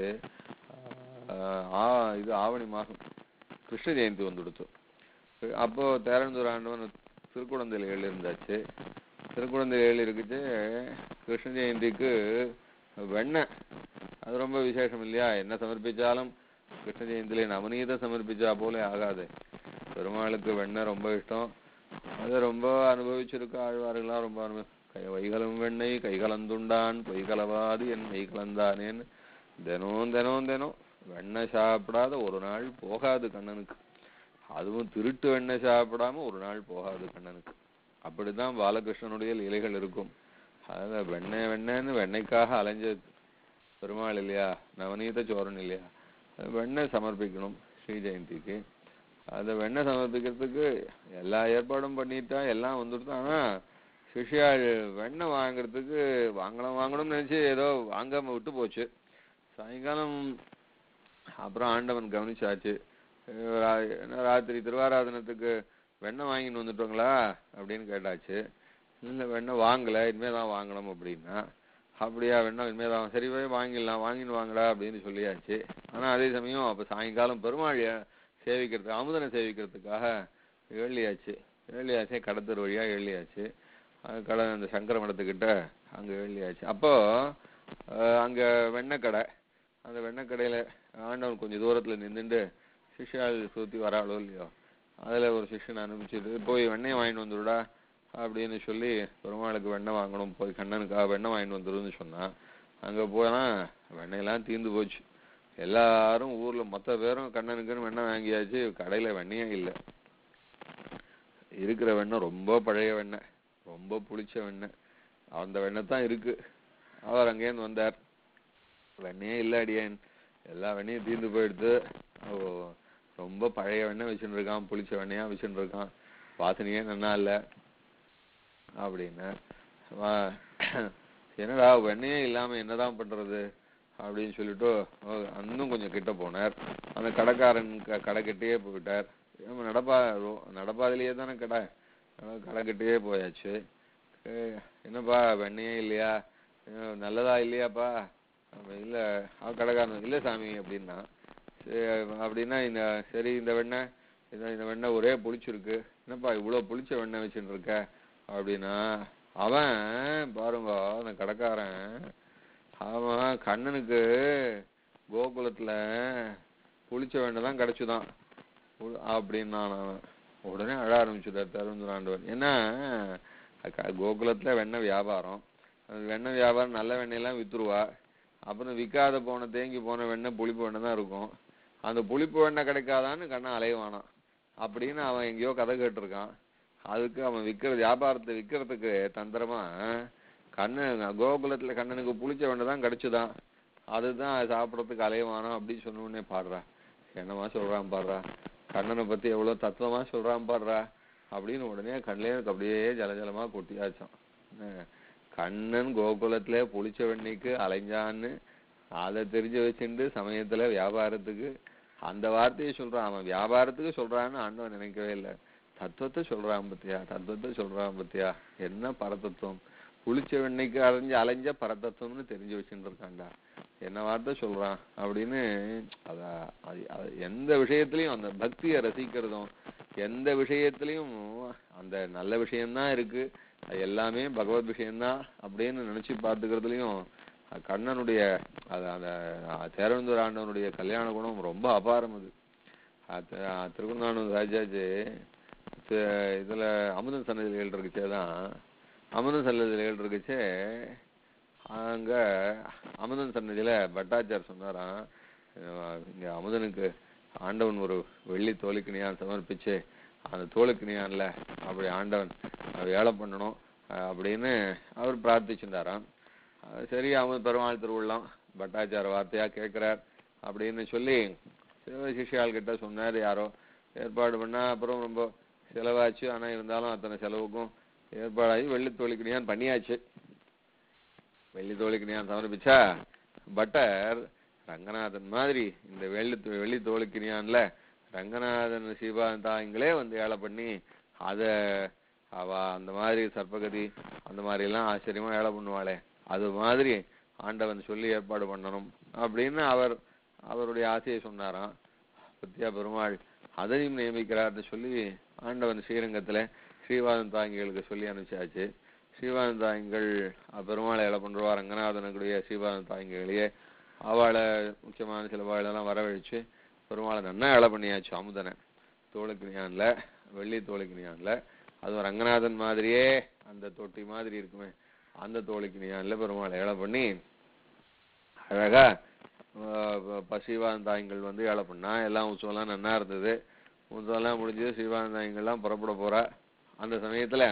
ஆஹ் இது ஆவணி மாசம் கிருஷ்ண ஜெயந்தி வந்துடுச்சு. அப்போ தேரந்தூர் ஆண்டவன் திருக்குழந்தையில ஏழு இருந்தாச்சு. திருக்குழந்தையில ஏழு இருக்குச்சு. கிருஷ்ண ஜெயந்திக்கு வெண்ணெய் அது ரொம்ப விசேஷம் இல்லையா. என்ன சமர்ப்பிச்சாலும் கிருஷ்ண ஜெயந்தியில நவநீத சமர்ப்பிச்சா போல ஆகாது. பெருமாளுக்கு வெண்ணெய் ரொம்ப இஷ்டம். அதை ரொம்ப அனுபவிச்சிருக்க ஆழ்வார்கள்லாம் ரொம்ப அனுபவி கை வைகலம் வெண்ணெய் கைகலந்துண்டான் பொய்கலவாது என் மெய் கலந்தானேன்னு தினம் தினம் தினம் வெண்ணெய் சாப்பிடாத ஒரு நாள் போகாது கண்ணனுக்கு. அதுவும் திருட்டு வெண்ணெய் சாப்பிடாம ஒரு நாள் போகாது கண்ணனுக்கு. அப்படிதான் பாலகிருஷ்ணனுடைய லீலைகள் இருக்கும். அதாவது வெண்ணெய் வெண்ணெய்ன்னு வெண்ணெய்க்காக அலைஞ்ச பெருமாள் இல்லையா, நவநீத சோரன் இல்லையா. வெண்ணெய் சமர்ப்பிக்கணும் ஸ்ரீ ஜெயந்திக்கு. அந்த வெண்ணெய் சமர்ப்பிக்கிறதுக்கு எல்லா ஏற்பாடும் பண்ணிட்டா எல்லாம் வந்துடுது. ஆனா சிஷ்யாள் வெண்ணெய் வாங்குறதுக்கு வாங்கலாம் வாங்கணும்னு நினைச்சு ஏதோ வாங்காம விட்டு போச்சு. சாயங்காலம் அப்புறம் ஆண்டவன் கவனிச்சாச்சு. ராத்திரி திருவாராதனத்துக்கு வெண்ணெய் வாங்கின்னு வந்துட்டோங்களா அப்படின்னு கேட்டாச்சு. இல்லை வெண்ணெய் வாங்கலை, இனிமேல் தான் வாங்கணும் அப்படின்னா. அப்படியா வெண்ணெய் இனிமேல் தான் சரி போய் வாங்கிடலாம் வாங்கின்னு வாங்கடா அப்படின்னு சொல்லியாச்சு. ஆனால் அதே சமயம் அப்போ சாயங்காலம் பெருமாள் சேவிக்கிறதுக்கு அமுதனை சேவிக்கிறதுக்காக ஏழியாச்சு. ஏழியாச்சே கடத்தர் வழியாக ஏழியாச்சு. கடை அந்த சங்கர மடத்துக்கிட்ட அங்கே ஏழியாச்சு. அப்போது அங்கே வெண்ணெய் கடை. அந்த வெண்ணெய் கடையில் ஆண்டவன் கொஞ்சம் தூரத்தில் நின்றுட்டு சிஷ்யாள் சுற்றி வராளோ இல்லையோ அதில் ஒரு சிஷ்யனை அனுப்பிச்சிட்டு போய் வெண்ணெய் வாங்கிட்டு வந்துடுடா அப்படின்னு சொல்லி பெருமாளுக்கு வெண்ணெய் வாங்கணும் போய் கண்ணனுக்காக வெண்ணெய் வாங்கிட்டு வந்துடுன்னு சொன்னான். அங்கே போனால் வெண்ணெயெல்லாம் தீர்ந்து போச்சு. எல்லாரும் ஊரில் மொத்த பேரும் கண்ணனுக்குன்னு வெண்ணெய் வாங்கியாச்சு. கடையில் வெண்ணெயே இல்லை. இருக்கிற வெண்ணெய் ரொம்ப பழைய வெண்ணெய், ரொம்ப புளிச்ச வெண்ணெய். அந்த வெண்ணெய் தான் இருக்கு. அவர் அங்கேருந்து வந்தார். வெண்ணெயே இல்லை அடியேன், எல்லா வெண்ணையும் தீர்ந்து போயிடுது. ஓ ரொம்ப பழைய வெண்ணெய் வச்சுட்டு இருக்கான், புளிச்ச வெண்ணையா வச்சுட்டு இருக்கான், வாசனையே நல்லா இல்லை அப்படின்னு. என்னடா வெண்ணையே இல்லாம என்னதான் பண்றது அப்படின்னு சொல்லிட்டு இன்னும் கொஞ்சம் கிட்ட போனார். அந்த கடைக்காரன் கடைக்கிட்டே போயிட்டார். நடப்பா நடப்பாதிலேயே தானே கடை, கடைக்கிட்டே போயாச்சு. என்னப்பா வெண்ணையே இல்லையா, நல்லதா இல்லையாப்பா? இல்லை கடைக்காரன் இல்லை சாமி அப்படின்னா. அப்படின்னா இந்த சரி இந்த வெண்ணெய் இந்த வெண்ணெய் ஒரே புளிச்சிருக்கு, என்னப்பா இவ்வளோ புளிச்ச வெண்ணெய் வச்சுட்டு இருக்க அப்படின்னா. அவன் பாருங்க அந்த கடைக்காரன், அவன் கண்ணனுக்கு கோகுலத்துல புளிச்ச வெண்ணெய் தான் கிடைச்சுதான் அப்படின்னா. அவன் உடனே அழ ஆரம்பிச்சுட்டார் தருந்துராண்டவன். ஏன்னா கோகுலத்துல வெண்ணெய் வியாபாரம், வெண்ணெய் வியாபாரம் நல்ல வெண்ணெயெல்லாம் வித்துருவா. அப்புறம் விற்காத போன தேங்கி போன வெண்ணெய் புளிப்பு வெண்ணெய் தான் இருக்கும். அந்த புளிப்பு வெண்ணெய் கிடைக்காதான்னு கண்ணன் அலைவானான் அப்படின்னு அவன் எங்கேயோ கதை கேட்டிருக்கான். அதுக்கு அவன் விற்கிற வியாபாரத்தை விற்கிறதுக்கு தந்திரமா கண்ணன் கோகுலத்துல கண்ணனுக்கு புளிச்ச வெண்ணெய் தான் கிடைச்சுதான், அதுதான் சாப்பிட்றதுக்கு அலைவானோ அப்படின்னு சொன்னோடனே பாடுறா, என்னமா சொல்றான் பாடுறா, கண்ணனை பத்தி எவ்வளவு தத்துவமா சொல்றான் பாடுறா அப்படின்னு உடனே கண்ணிலே அப்படியே ஜலஜலமா கொட்டியாச்சான். கண்ணன் கோகுலத்துல புளிச்ச வெண்ணிக்கு அலைஞ்சான்னு அதை தெரிஞ்சு வச்சுட்டு சமயத்துல வியாபாரத்துக்கு அந்த வார்த்தையை சொல்றான். அவன் வியாபாரத்துக்கு சொல்றான்னு ஆண்டவன் நினைக்கவே இல்லை, தத்துவத்தை சொல்றான் பத்தியா, தத்துவத்தை சொல்றான் பத்தியா, என்ன பரதத்துவம், புளிச்ச வெண்ணைக்கு அலைஞ்சு அலைஞ்ச பரதத்துவம்னு தெரிஞ்சு வச்சுட்டு இருக்காண்டா, என்ன வார்த்தை சொல்றான் அப்படின்னு. அத எந்த விஷயத்திலையும் அந்த பக்தியை ரசிக்கிறதும், எந்த விஷயத்திலையும் அந்த நல்ல விஷயம்தான் இருக்கு, அது எல்லாமே பகவத் விஷயம்தான் அப்படின்னு நினைச்சு பார்த்துக்கிறதுலையும் கண்ணனுடைய அது அந்த தேரவந்தூர் ஆண்டவனுடைய கல்யாண குணம் ரொம்ப அபாரம். அது திருக்குந்தானூர் ராஜாஜி இதுல அமுதன் சன்னதியில் இருக்குச்சேதான், அமுதன் சன்னதியில் இருக்குச்சே அங்க அமுதன் சன்னதியில பட்டாச்சார் சொன்னாராம், இங்க அமுதனுக்கு ஆண்டவன் ஒரு வெள்ளி தோலுக்கினியான் சமர்ப்பிச்சு அந்த தோலுக்கினியான்ல அப்படி ஆண்டவன் வேலை பண்ணணும் அப்படின்னு அவர் பிரார்த்திச்சுட்டாராம். சரி, அவன் பெருமாள் திருவுள்ளம் பட்டாச்சார வார்த்தையா கேட்கிறார் அப்படின்னு சொல்லி சிஷியால் கிட்ட சொன்னார். யாரோ ஏற்பாடு பண்ணா அப்புறம் ரொம்ப செலவாச்சு, ஆனா இருந்தாலும் அத்தனை செலவுக்கும் ஏற்பாடாகி வெள்ளி தோலுக்கினியான் பண்ணியாச்சு. வெள்ளி தோலுக்கினியான் சமர்ப்பிச்சா பட்டர் ரங்கநாதன் மாதிரி இந்த வெள்ளி வெள்ளி தோலுக்கினியான்ல ரங்கநாதன் சிவாந்தாங்களே வந்து ஏழை பண்ணி அத அவ அந்த மாதிரி சர்ப்பகதி அந்த மாதிரி எல்லாம் ஆச்சரியமா ஏழை பண்ணுவாளே, அது மாதிரி ஆண்டவன் சொல்லி ஏற்பாடு பண்ணணும் அப்படின்னு அவர் அவருடைய ஆசையை சொன்னாராம். பத்தியா பெருமாள் அதையும் நியமிக்கிறார்னு சொல்லி ஆண்டவன் ஸ்ரீரங்கத்துல ஸ்ரீவாதன் தாங்கிகளுக்கு சொல்லி அனுப்பிச்சாச்சு. ஸ்ரீவாதன் தாங்கிகள் பெருமாளை ஏழை பண்றவா ரங்கநாதனுடைய ஸ்ரீவாதன் தாங்கிகளையே அவளை முக்கியமான சில வாழெல்லாம் வரவழைச்சு பெருமாளை நன்னா ஏழை பண்ணியாச்சு. அமுதனை தோளுக்கினியான்ல வெள்ளி தோளுக்கினியான்ல அதுவும் ரங்கநாதன் மாதிரியே அந்த தொட்டி மாதிரி இருக்குமே அந்த தோளுக்கினியான்ல பெருமாளை ஏழை பண்ணி அழகா ஸ்ரீவாதன் தாய்கள் வந்து ஏழை பண்ணா. எல்லாம் உற்சவம்லாம் நன்னா இருந்தது. உற்சவம்லாம் முடிஞ்சது, ஸ்ரீவாதன் தாய்கள்லாம் புறப்பட போறா. அந்த சமயத்துல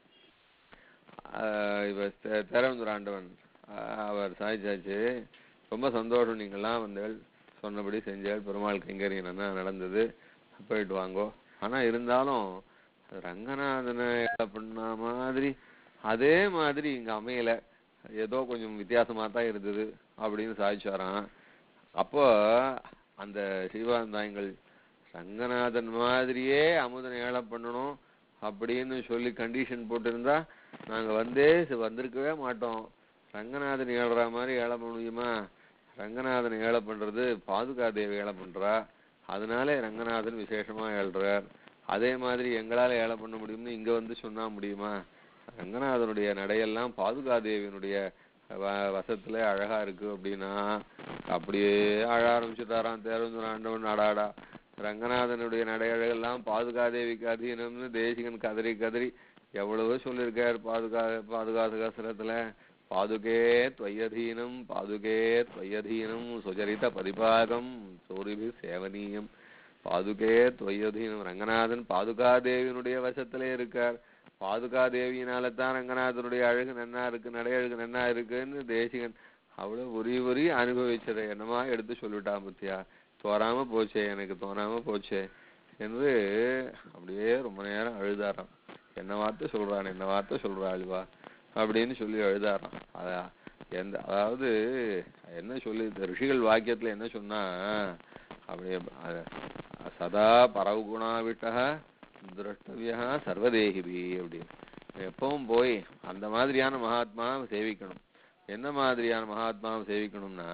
இவ தேரவந்தூர் ஆண்டவன் அவர் சாய்ச்சாச்சு, ரொம்ப சந்தோஷம், நீங்கள்லாம் வந்தேள், சொன்னபடி செஞ்சேள், பெருமாள் கைங்கரியம் என்ன நடந்தது, போயிட்டு வாங்கோ. ஆனா இருந்தாலும் ரங்கநாதனை பண்ண மாதிரி அதே மாதிரி இங்க அமையல, ஏதோ கொஞ்சம் வித்தியாசமா தான் இருந்தது அப்படின்னு சாதிச்சாரான். அப்போ அந்த சிவாந்தாயங்கள் ரங்கநாதன் மாதிரியே அமுதனை ஏழை பண்ணணும் அப்படின்னு சொல்லி கண்டிஷன் போட்டிருந்தா நாங்க வந்தே வந்திருக்கவே மாட்டோம். ரங்கநாதன் ஏழுற மாதிரி ஏழை பண்ண முடியுமா? ரங்கநாதன் ஏழை பண்றது பாதுகாதேவி ஏழை பண்றா, அதனால ரங்கநாதன் விசேஷமா ஏழ்றார். அதே மாதிரி எங்களால ஏழை பண்ண முடியும்னு இங்க வந்து சொன்னா முடியுமா? ரங்கநாதனுடைய நடையெல்லாம் பாதுகாதேவியினுடைய வசத்துல அழகா இருக்கு அப்படின்னா அப்படியே அழ ஆரம்பிச்சுட்டாராம் தேரவந்தூர் ஆண்டவன். அடாடா, ரங்கநாதனுடைய நடையழகெல்லாம் பாதுகாதேவிக்கு அதீனம்னு தேசிகன் கதறி கதறி எவ்வளவோ சொல்லியிருக்கார். பாதுகா பாதுகாசகஸ்திரத்துல பாதுகே துவயதீனம் பாதுகே துவயதீனம் சுஜரித பதிபாகம் சோரிபி சேவனீயம். பாதுகே துவயதீனம், ரங்கநாதன் பாதுகாதேவியினுடைய வசத்திலே இருக்கார். பாதுகாதேவியினால தான் ரங்கநாதனுடைய அழகு நன்னா இருக்கு, நடையழகு நன்னா இருக்குன்னு தேசிகன் அவ்வளவு உரி உரி அனுபவிச்சதை என்னமா எடுத்து சொல்லிட்டான் பத்தியா. தோறாம போச்சே, எனக்கு தோணாம போச்சே என்று அப்படியே ரொம்ப நேரம் அழுதாராம். என்ன வார்த்தை சொல்றான், என்ன வார்த்தை சொல்றா அழுவா அப்படின்னு சொல்லி அழுதாராம். அதான் எந்த அதாவது என்ன சொல்லி ரிஷிகள் வாக்கியத்துல என்ன சொன்னா, அப்படியே சதா பரவுகுணாவிட்டா திரஷ்டவியா சர்வதேகிபி அப்படின்னு எப்பவும் போய் அந்த மாதிரியான மகாத்மாவை சேவிக்கணும். என்ன மாதிரியான மகாத்மாவை சேவிக்கணும்னா,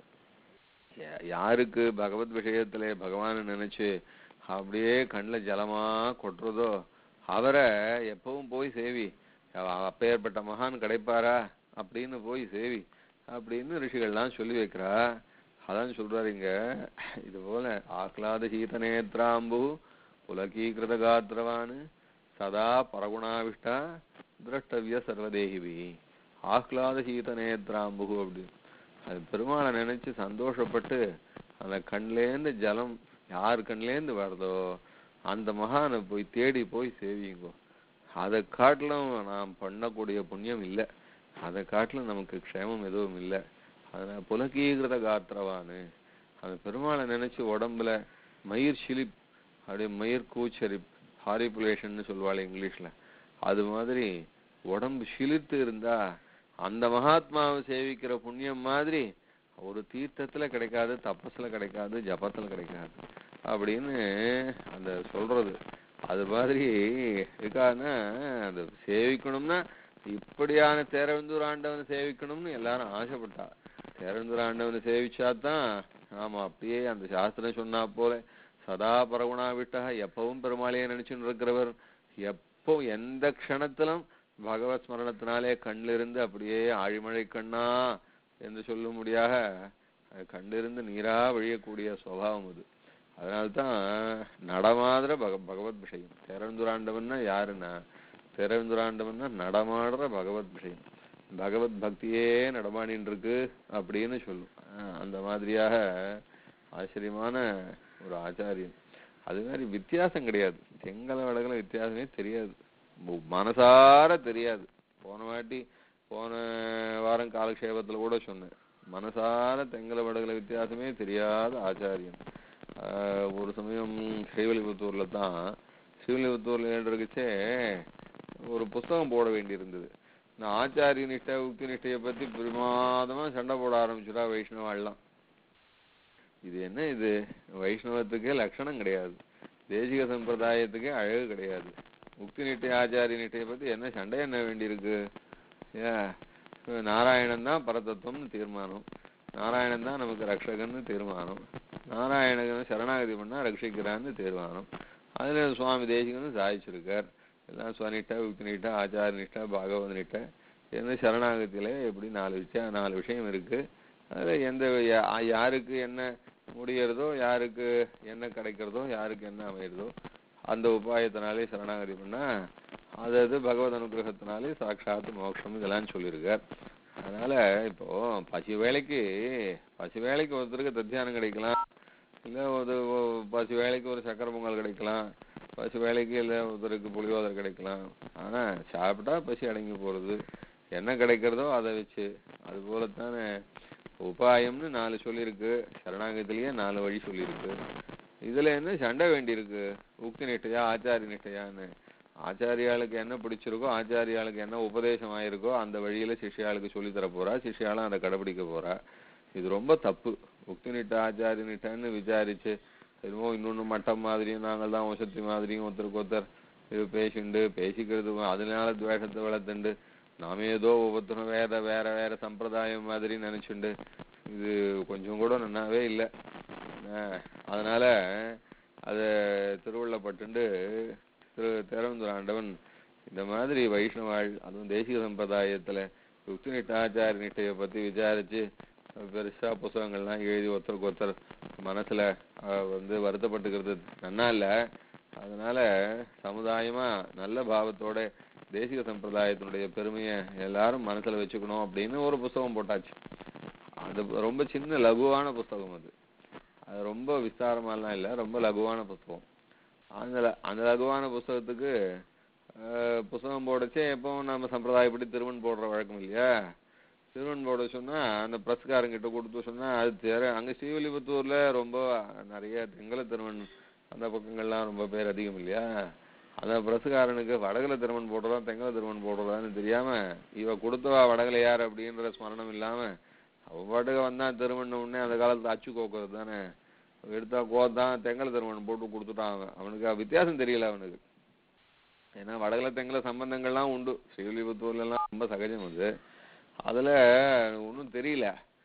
யாருக்கு பகவத் விஷயத்திலே பகவானை நினைச்சு அப்படியே கண்ணில் ஜலமா கொட்டுறதோ அவரை எப்பவும் போய் சேவி. அப்பேற்பட்ட மகான் கிடைப்பாரா அப்படின்னு போய் சேவி அப்படின்னு ரிஷிகள்லாம் சொல்லி வைக்கிறா. அதான் சொல்றாரு இங்க, இது போல ஆக்லாத சீத நேத்ராம்பு புலகீகிருத காத்திரவானு சதா பரகுணாவிஷ்டா திரஷ்டவிய சர்வதேகிவி ஆஹ்லாத சீத நேத்ராம்புகு அப்படின்னு. அது பெருமாளை நினைச்சு சந்தோஷப்பட்டு அந்த கண்லேருந்து ஜலம் யார் கண்லேருந்து வருதோ அந்த மகானை போய் தேடி போய் சேவிங்கோ. அதை காட்டிலும் நாம் பண்ணக்கூடிய புண்ணியம் இல்லை, அதை காட்டிலும் நமக்கு க்ஷேமம் எதுவும் இல்லை. அதனால புலகீகிருத காத்திரவானு அந்த பெருமாளை நினைச்சு உடம்புல மயிர் சிலிப் அப்படியே மயிர் கூச்சரிப் ஹாரிபுலேஷன் சொல்லுவாள் இங்கிலீஷ்ல, அது மாதிரி உடம்பு சிலிர்த்து இருந்தா அந்த மகாத்மாவை சேவிக்கிற புண்ணியம் மாதிரி ஒரு தீர்த்தத்துல கிடைக்காது, தப்பஸ்ல கிடைக்காது, ஜபத்துல கிடைக்காது அப்படின்னு அந்த சொல்றது. அது மாதிரி இருக்காதுன்னா அந்த சேவிக்கணும்னா இப்படியான தேரவந்தூர் ஆண்டவனை சேவிக்கணும்னு எல்லாரும் ஆசைப்பட்டா. தேரவந்தூர் ஆண்டவனை சேவிச்சாதான் ஆமா அப்படியே அந்த சாஸ்திரம் சொன்னா போல சதா பரகுணா விட்டா எப்பவும் பெருமாளையே நினைச்சுன்னு இருக்கிறவர் எப்போ எந்த க்ஷணத்திலும் பகவத் ஸ்மரணத்தினாலே கண்ணிலிருந்து அப்படியே ஆழிமழை கண்ணா என்று சொல்லும்படியாக கண்ணிலிருந்து நீரா வழியக்கூடிய சுவாவம் அது. அதனால்தான் நடமாடுற பக பகவத் விஷயம். தேரவந்தூராண்டவன்னா யாருன்னா தேரவந்தூராண்டவன்னா நடமாடுற பகவத் விஷயம், பகவத் பக்தியே நடமாடின்னு இருக்கு அப்படின்னு சொல்லும். அந்த மாதிரியாக ஆச்சரியமான ஒரு ஆச்சாரியன். அது மாதிரி வித்தியாசம் கிடையாது, செங்கல வடகுல வித்தியாசமே தெரியாது, மனசார தெரியாது. போன வாட்டி போன வாரம் காலக்ஷேபத்துல கூட சொன்னேன், மனசார தெங்கல வடகுல வித்தியாசமே தெரியாத ஆச்சாரியன். ஆஹ் ஒரு சமயம் ஸ்ரீவில்லிபுத்தூர்ல தான் ஸ்ரீவில்லிபுத்தூர்ல இருக்குச்சே ஒரு புஸ்தகம் போட வேண்டி இருந்தது. இந்த ஆச்சாரிய நிஷ்டை உக்தி நிஷ்டையை பத்தி பிரமாதமா சண்டை போட ஆரம்பிச்சுடா வைஷ்ணவாள்லாம். இது என்ன இது, வைஷ்ணவத்துக்கே லட்சணம் கிடையாது, தேசிக சம்பிரதாயத்துக்கே அழகு கிடையாது, முக்தி நிட்டை ஆச்சாரிய நிட்டையை பத்தி என்ன சண்டை என்ன வேண்டியிருக்கு? ஏ நாராயணன் தான் பரதத்துவம்னு தீர்மானம், நாராயணன் தான் நமக்கு ரக்ஷகன்னு தீர்மானம், நாராயணன் சரணாகதி பண்ணா ரட்சிக்கிறான்னு தீர்மானம். அதுல சுவாமி தேசிகன்னு சாதிச்சிருக்கார். எல்லாம் ஸ்வனிஷ்டா உக்தி நிஷ்டா ஆச்சார நிஷ்டா பாகவத நிஷ்டா எந்த சரணாகத்திலே எப்படி நாலு விஷயம் நாலு விஷயம் இருக்கு. அதுல எந்த யாருக்கு என்ன முடியறதோ, யாருக்கு என்ன கிடைக்கிறதோ, யாருக்கு என்ன அமைகிறதோ அந்த உபாயத்தினாலே சரணாகதி பண்ணா அது அது பகவத் அனுகிரகத்தினாலே சாட்சாத்து மோட்சம் இதெல்லாம் சொல்லியிருக்கார். அதனால இப்போ பசி வேலைக்கு பசி வேலைக்கு ஒருத்தருக்கு தத்தியானம் கிடைக்கலாம், இல்லை ஒரு பசி வேலைக்கு ஒரு சக்கரை பொங்கல் கிடைக்கலாம், பசி வேலைக்கு இல்லை ஒருத்தருக்கு புளியோதரை கிடைக்கலாம். ஆனா சாப்பிட்டா பசி அடங்கி போறது, என்ன கிடைக்கிறதோ அதை வச்சு. அது போலத்தானே உபாயம்னு நாலு சொல்லியிருக்கு, சரணாகத்திலேயே நாலு வழி சொல்லியிருக்கு. இதுல என்ன சண்டை வேண்டியிருக்கு, உக்தி நிஷ்டையா ஆச்சாரிய நிஷ்டையான்னு? ஆச்சாரியாளுக்கு என்ன பிடிச்சிருக்கோ, ஆச்சாரியாளுக்கு என்ன உபதேசம் ஆயிருக்கோ அந்த வழியில சிஷ்யாளுக்கு சொல்லி தர போறா, சிஷ்யாலும் அதை கடைபிடிக்க போறா. இது ரொம்ப தப்பு. உக்தி நிட்டா ஆச்சாரிய நிட்டான்னு விசாரிச்சு என்னமோ இன்னொன்னு மட்டம் மாதிரியும் நாங்கள் தான் வசதி மாதிரியும் ஒருத்தருக்கு ஒருத்தர் இது பேசிண்டு பேசிக்கிறது, அதனால துவேஷத்தை வளர்த்துண்டு நாம ஏதோ ஒவ்வொருத்தரும் வேற வேற வேற சம்பிரதாயம் மாதிரி நினைச்சுண்டு இது கொஞ்சம் கூட நன்னாவே இல்லை. அதனால அத திருவள்ளப்பட்டு திரு தேரவந்தூர் ஆண்டவன் இந்த மாதிரி வைஷ்ணவாள் அதுவும் தேசிக சம்பிரதாயத்துல யுக்தி நிட்டாச்சாரிய நிட்டையை பத்தி விசாரிச்சு பெருசா புத்தகங்கள்லாம் எழுதி ஒருத்தருக்கு ஒருத்தர் மனசுல வந்து வருத்தப்பட்டுக்கிறது நன்னா இல்லை. அதனால சமுதாயமா நல்ல பாவத்தோட தேசிக சம்பிரதாயத்தினுடைய பெருமையை எல்லாரும் மனசுல வச்சுக்கணும் அப்படின்னு ஒரு புஸ்தகம் போட்டாச்சு. அது ரொம்ப சின்ன லகுவான புஸ்தகம், அது அது ரொம்ப விஸ்தாரமாலாம் இல்லை, ரொம்ப லகுவான புஸ்தகம். அந்த அந்த லகுவான புஸ்தகத்துக்கு புஸ்தகம் போடச்சே எப்பவும் நம்ம சம்பிரதாயப்படி திருவன் போடுற வழக்கம் இல்லையா, திருவன் போட சொன்னா அந்த பிரஸ்காரங்கிட்ட கொடுத்து சொன்னா அது தேர அங்க ஸ்ரீவில்லிபுத்தூர்ல ரொம்ப நிறைய தெங்கல திருவன் அந்த பக்கங்கள்லாம் ரொம்ப பேர் அதிகம் இல்லையா, அந்த பிரசுகாரனுக்கு வடகலை திருமண் போடுறதா தெங்கல திருமண் போடுறதான்னு தெரியாம இவ கொடுத்தவா வடகலை யார் அப்படின்ற ஸ்மரணம் இல்லாம அவ பாட்டுக்கு வந்தான் திருமணம் உடனே அந்த காலத்துல அச்சு கோக்குறது தானே எடுத்தா கோத்தான் தெங்கல திருமணம் போட்டு கொடுத்துட்டான். அவன் அவனுக்கு வித்தியாசம் தெரியல அவனுக்கு. ஏன்னா வடகலை தெங்கல சம்பந்தங்கள்லாம் உண்டு, ஸ்ரீவில்லிபுத்தூர்ல எல்லாம் ரொம்ப சகஜம் அது. அதுல ஒன்றும் தெரியல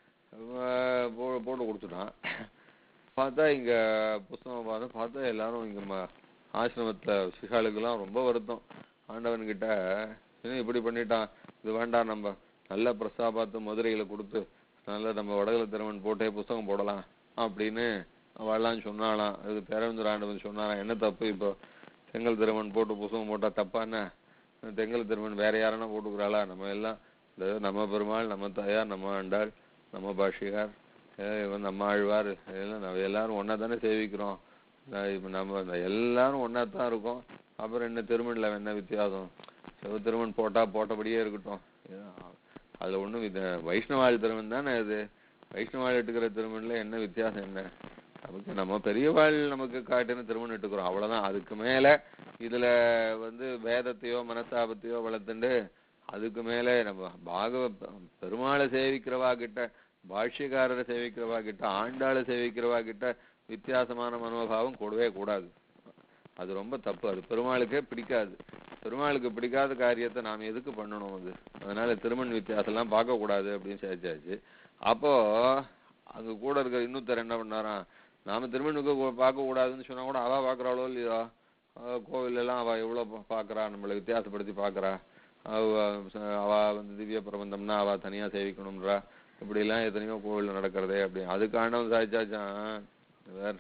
போ போட்டு கொடுத்துட்டான். பார்த்தா இங்க புஸ்தகம் பார்த்தா பார்த்தா எல்லாரும் இங்க ஆசிரமத்துல சிகாளுக்கெல்லாம் ரொம்ப வருத்தம். ஆண்டவன் கிட்ட இன்னும் இப்படி பண்ணிட்டான், இது வேண்டாம், நம்ம நல்ல பிரசா பார்த்து மதுரையில கொடுத்து நல்ல நம்ம வடகலை திருமண் போட்டே புஸ்தகம் போடலாம் அப்படின்னு அவெல்லாம் சொன்னாலாம். அதுக்கு தேரவந்தூர் ஆண்டவன் சொன்னாராம், என்ன தப்பு இப்போ தெங்கல் திருமண் போட்டு புஸ்தகம் போட்டா தப்பான, தெங்கல் திருமண் வேற யாரன்னா போட்டுக்கிறாளா, நம்ம எல்லாம் நம்ம பெருமாள், நம்ம தாயார், நம்ம ஆண்டாள், நம்ம பாஷிகார், இவன் நம்ம ஆழ்வார், எல்லாம் நம்ம எல்லாரும் ஒன்னா தானே சேவிக்கிறோம். இப்ப நம்ம எல்லாரும் ஒன்னா தான் இருக்கோம். அப்புறம் என்ன திருமணில என்ன வித்தியாசம்? சிவ திருமண் போட்டா போட்டபடியே இருக்கட்டும். அதுல ஒண்ணும் இது வைஷ்ணவாள் திருமண் தானே அது. வைஷ்ணவாள் எடுக்கிற திருமணில என்ன வித்தியாசம் என்ன? நமக்கு நம்ம பெரியவாள் நமக்கு காட்டின திருமணம் எடுக்கிறோம், அவ்வளவுதான். அதுக்கு மேல இதுல வந்து வேதத்தையோ மனஸ்தாபத்தையோ வளர்த்துண்டு அதுக்கு மேல நம்ம பாகவ பெருமாளை சேவிக்கிறவா கிட்ட, பாஷ்யக்காரரை சேவிக்கிறவா கிட்ட, ஆண்டாளை சேவிக்கிறவா கிட்ட வித்தியாசமான மனோபாவம் கூடவே கூடாது. அது ரொம்ப தப்பு. அது பெருமாளுக்கே பிடிக்காது. பெருமாளுக்கு பிடிக்காத காரியத்தை நாம் எதுக்கு பண்ணணும்? அது அதனால திருமண் வித்தியாசம் எல்லாம் பார்க்க கூடாது அப்படின்னு சேர்த்தாச்சு. அப்போ அங்க கூட இருக்கிற இன்னொருத்தர் என்ன பண்ணாராம், நாம திருமணுக்கு பார்க்க கூடாதுன்னு சொன்னா கூட அவ பாக்குறாளோ இல்லையோ, கோவில் எல்லாம் அவ எவ்வளவு பாக்குறா, நம்மளை வித்தியாசப்படுத்தி பாக்குறா. அவ வந்து திவ்ய பிரபந்தம்னா அவ தனியா சேவிக்கணும்ன்றா. இப்படி எல்லாம் எத்தனையோ கோவில் நடக்கிறதே. அப்படி அதுக்காண்டவன் சாய்ச்சாச்சான். வேற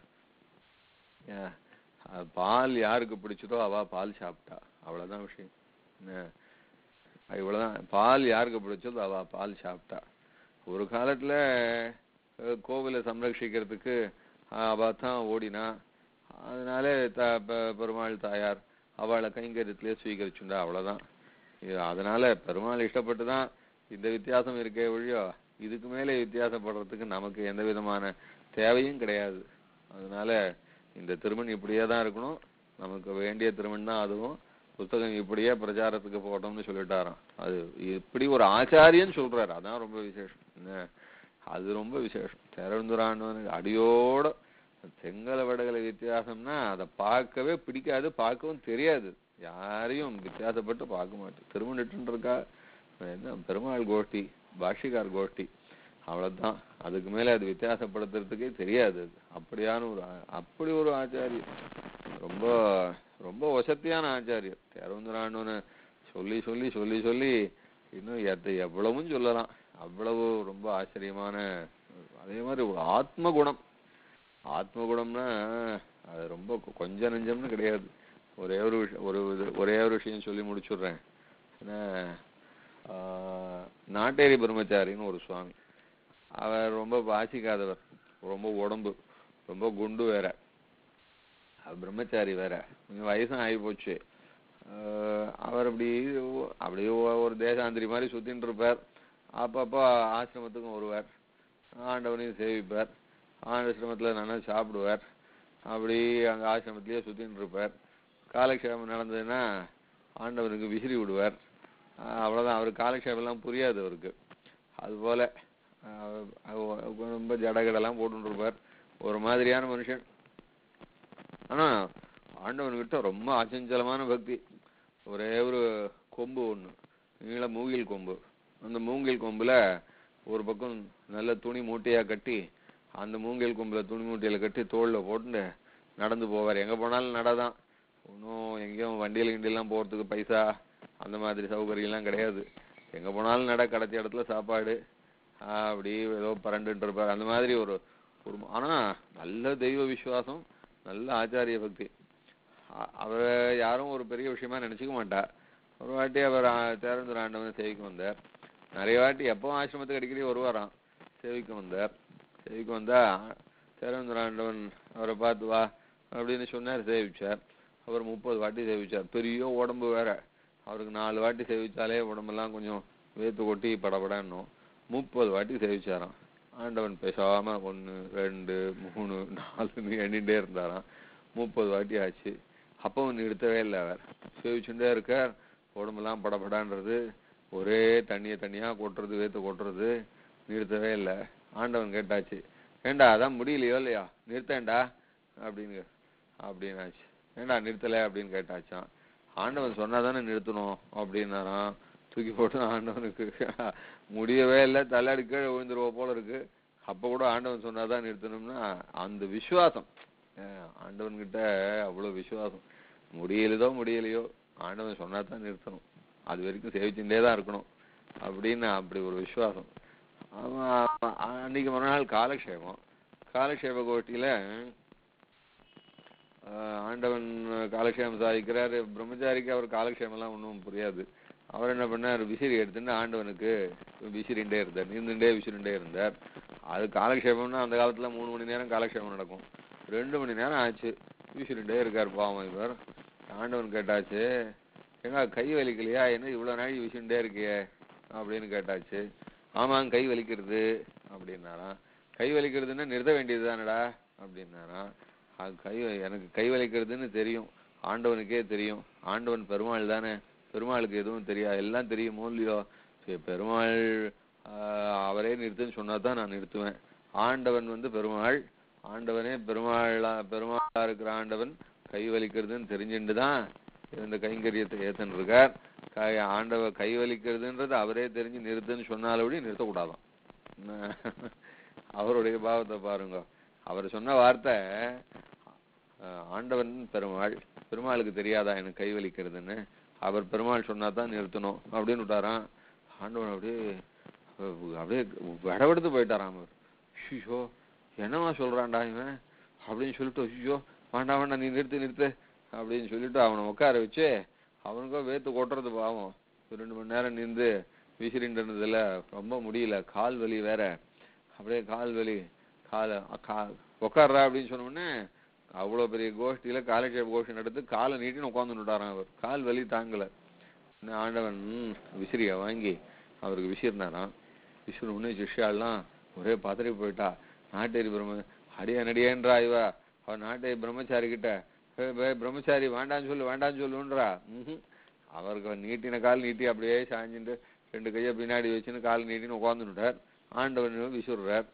பால் யாருக்கு பிடிச்சதோ அவ பால் சாப்பிட்டா, அவ்வளவுதான் விஷயம். இவ்வளவுதான். பால் யாருக்கு பிடிச்சதோ அவ பால் சாப்பிட்டா. ஒரு காலத்துல கோவிலை சம்ரட்சிக்கிறதுக்கு அவ தான் ஓடினா. அதனால பெருமாள் தாயார் அவளை கைங்கரியத்திலே ஸ்வீகரிச்சுண்டா, அவ்வளவுதான். அதனால பெருமாள் இஷ்டப்பட்டுதான் இந்த வித்தியாசம் இருக்கே ஒழியோ இதுக்கு மேலே வித்தியாசப்படுறதுக்கு நமக்கு எந்த விதமான தேவையும் கிடையாது. அதனால இந்த திருமண் இப்படியே தான் இருக்கணும், நமக்கு வேண்டிய திருமண் தான் அதுவும். புத்தகம் இப்படியே பிரச்சாரத்துக்கு போட்டோம்னு சொல்லிட்டாராம். அது இப்படி ஒரு ஆச்சாரியன்னு சொல்றாரு, அதான் ரொம்ப விசேஷம். என்ன அது ரொம்ப விசேஷம். திறந்துரான்னு அடியோட செங்கல வடகலை வித்தியாசம்னா அதை பார்க்கவே பிடிக்காது, பார்க்கவும் தெரியாது. யாரையும் வித்தியாசப்பட்டு பார்க்க மாட்டேன். திருமணிட்டு இருக்கா என்ன பெருமாள் கோஷ்டி, பாஷிகார் கோஷ்டி, அவ்வளவுதான். அதுக்கு மேல அது வித்தியாசப்படுத்துறதுக்கே தெரியாது. அது அப்படியான ஒரு அப்படி ஒரு ஆச்சாரியர், ரொம்ப ரொம்ப வசத்தியான ஆச்சாரியர். திறந்துரான்னு சொல்லி சொல்லி சொல்லி சொல்லி இன்னும் எத்த எவ்வளவும் சொல்லலாம். அவ்வளவு ரொம்ப ஆச்சரியமான. அதே மாதிரி ஒரு ஆத்ம குணம். ஆத்ம குணம்னா அது ரொம்ப கொஞ்ச நெஞ்சம்னு கிடையாது. ஒரே ஒரு விஷயம் ஒரு ஒரே ஒரு விஷயம் சொல்லி முடிச்சுடுறேன். ஏன்னா நாட்டேரி பிரம்மச்சாரின்னு ஒரு சுவாமி, அவர் ரொம்ப வாசிக்காதவர், ரொம்ப உடம்பு ரொம்ப குண்டு வேற, பிரம்மச்சாரி வேற, கொஞ்சம் வயசும் ஆகி போச்சு. அவர் அப்படி அப்படியே ஒரு தேசாந்திரி மாதிரி சுத்தின்னு இருப்பார். அப்பப்போ ஆசிரமத்துக்கும் வருவார், ஆண்டவனையும் சேவிப்பார், ஆசிரமத்தில் நல்லா சாப்பிடுவார். அப்படி அங்கே ஆசிரமத்திலேயே சுத்தின்னு இருப்பார். காலக்ஷேபம் நடந்ததுன்னா ஆண்டவனுக்கு விசிறி விடுவார். அவ்வளோதான். அவருக்கு காலக்ஷேபம்லாம் புரியாது அவருக்கு. அதுபோல் ரொம்ப ஜடகடெல்லாம் போட்டுன்னு இருப்பார். ஒரு மாதிரியான மனுஷன். ஆனால் ஆண்டவன்கிட்ட ரொம்ப அச்சஞ்சலமான பக்தி. ஒரே ஒரு கொம்பு ஒன்று, நீள மூங்கில் கொம்பு. அந்த மூங்கில் கொம்புல ஒரு பக்கம் நல்ல துணி மூட்டையாக கட்டி, அந்த மூங்கில் கொம்பில் துணி மூட்டையில் கட்டி தோளில் போட்டு நடந்து போவார். எங்கே போனாலும் நடதான். ஒன்றும் எங்கேயும் வண்டியில் கிண்டியெல்லாம் போகிறதுக்கு பைசா அந்த மாதிரி சௌகரியம்லாம் கிடையாது. எங்கே போனாலும் நட, கடைசி இடத்துல சாப்பாடு, அப்படி ஏதோ பரண்டுட்டு இருப்பார். அந்த மாதிரி ஒரு ஒரு ஆனால் நல்ல தெய்வ விசுவாசம், நல்ல ஆச்சாரிய பக்தி. அவரை யாரும் ஒரு பெரிய விஷயமா நினச்சிக்க மாட்டா. ஒரு வாட்டி அவர் தேர்ந்து ஆண்டவன் சேவிக்க வந்தார். நிறைய வாட்டி எப்பவும் ஆசிரமத்துக்கு அடிக்கடி வருவாராம். சேவிக்க வந்தார். சேவிக்க வந்தா தேர்ந்து ஆண்டவன் அவரை பார்த்து வா அப்படின்னு சொன்னார். சேவிச்சார். அவர் முப்பது வாட்டி சேவிச்சார். பெரிய உடம்பு வேற. அவருக்கு நாலு வாட்டி சேவிச்சாலே உடம்பெல்லாம் கொஞ்சம் வேத்து கொட்டி படப்படணும். முப்பது வாட்டி சேவிச்சாராம். ஆண்டவன் பேசாம ஒன்று ரெண்டு மூணு நாலுன்னு எண்ணிட்டே இருந்தாராம். முப்பது வாட்டி ஆச்சு. அப்பவும் நிறுத்தவே இல்லை. அவர் சேவிச்சுட்டே இருக்கார். உடம்பெல்லாம் படப்படான்றது, ஒரே தண்ணியை தண்ணியா கொட்டுறது, வேத்து கொட்டுறது, நிறுத்தவே இல்லை. ஆண்டவன் கேட்டாச்சு, ஏண்டா அதான் முடியலையோ இல்லையா, நிறுத்தேன்டா அப்படின்னு அப்படின்னாச்சு. ஏண்டா நிறுத்தலை அப்படின்னு கேட்டாச்சான். ஆண்டவன் சொன்னாதானே நிறுத்தணும் அப்படின்னாராம். தூக்கி போட்டு ஆண்டவனுக்கு முடியவே இல்லை, தள்ளாடி கீழே விழுந்துருவ போல இருக்கு. அப்போ கூட ஆண்டவன் சொன்னாதான் நிறுத்தணும்னா அந்த விசுவாசம். ஆண்டவன்கிட்ட அவ்வளோ விசுவாசம். முடியலையோ முடியலையோ ஆண்டவன் சொன்னாதான் நிறுத்தணும், அது வரைக்கும் சேவிச்சுட்டே தான் இருக்கணும் அப்படின்னு அப்படி ஒரு விசுவாசம். அன்னைக்கு மறுநாள் காலக்ஷேபம். காலக்ஷேப கோஷ்டியில ஆண்டவன் காலக்ஷேபம் சாதிக்கிறாரு. பிரம்மச்சாரிக்கு அவர் காலக்ஷேபம்லாம் ஒன்றும் புரியாது. அவர் என்ன பண்ணார், விசிறி எடுத்துட்டு ஆண்டவனுக்கு விசிறிண்டே இருந்தார், நின்றுண்டே விசிறிண்டே இருந்தார். அது காலக்ஷேபம்னா அந்த காலத்துல மூணு மணி நேரம் காலக்ஷேபம் நடக்கும். ரெண்டு மணி நேரம் ஆச்சு, விசிறிண்டே இருக்கார் பாவம் இவர். ஆண்டவன் கேட்டாச்சு, ஏங்க கை வலிக்கலையா, என்ன இவ்வளவு நாளைக்கு விசிறிண்டே இருக்கியே அப்படின்னு கேட்டாச்சு. ஆமாங்க கை வலிக்கிறது அப்படின்னாராம். கை வலிக்கிறதுன்னா நிறுத்த வேண்டியது தானடா அப்படின்னாராம். அது கை எனக்கு கை வலிக்கிறதுன்னு தெரியும், ஆண்டவனுக்கே தெரியும், ஆண்டவன் பெருமாள் தானே, பெருமாளுக்கு எதுவும் தெரியாது, எல்லாம் தெரியுமோ இல்லையோ. சரி பெருமாள் அவரே நிறுத்துன்னு சொன்னா தான் நான் நிறுத்துவேன். ஆண்டவன் வந்து பெருமாள், ஆண்டவனே பெருமாளா பெருமாளா இருக்கிற ஆண்டவன் கை வலிக்கிறதுன்னு தெரிஞ்சுட்டு தான் இந்த கைங்கரியத்தை ஏத்தன் இருக்கார். கை ஆண்டவ கை வலிக்கிறதுன்றது அவரே தெரிஞ்சு நிறுத்துன்னு சொன்னாலபடி நிறுத்தக்கூடாதான். அவருடைய பாவத்தை பாருங்க. அவர் சொன்ன வார்த்தை, ஆண்டவன் பெருமாள், பெருமாளுக்கு தெரியாதா எனக்கு கை வலிக்கிறதுன்னு, அவர் பெருமாள் சொன்னா தான் நிறுத்தணும் அப்படின்னு விட்டாராம். ஆண்டவன் அப்படியே அப்படியே விடவெடுத்து போயிட்டாராம். அவர் ஐயோ என்னவா சொல்றான்டா இவன் அப்படின்னு சொல்லிட்டு, ஐயோ வேண்டாம் வேண்டாம் நீ நிறுத்து நிறுத்து அப்படின்னு சொல்லிட்டு அவனை உட்கார வச்சு, அவனுக்கோ வேத்து கொட்டுறது பாவம். ரெண்டு மணி நேரம் நின்று விசிறின்றதுல ரொம்ப முடியல, கால் வலி வேற, அப்படியே கால் வலி, காலை கா உட்கார்றா அப்படின்னு சொன்னோடனே அவ்வளோ பெரிய கோஷ்டியில காலக்ஷேப கோஷ்டி நடத்து காலை நீட்டின்னு உட்காந்துட்டாரான். அவர் கால் வலி தாங்கல. ஆண்டவன் விசிறிய வாங்கி அவருக்கு விசிறினாராம். விசிறு உடனே சிஷ்யாலாம் ஒரே பதறி போயிட்டா. நாட்டேரி பிரம்ம அடியா நடியேன்றா இவ, அவன் நாட்டேரி பிரம்மச்சாரி கிட்ட பிரம்மச்சாரி வேண்டான்னு சொல்லு வேண்டான்னு சொல்லுன்றா. ம் அவருக்கு நீட்டின கால் நீட்டி அப்படியே சாஞ்சிட்டு ரெண்டு கையை பின்னாடி வச்சுன்னு கால் நீட்டின்னு உட்காந்துட்டார். ஆண்டவன் விசுறார்.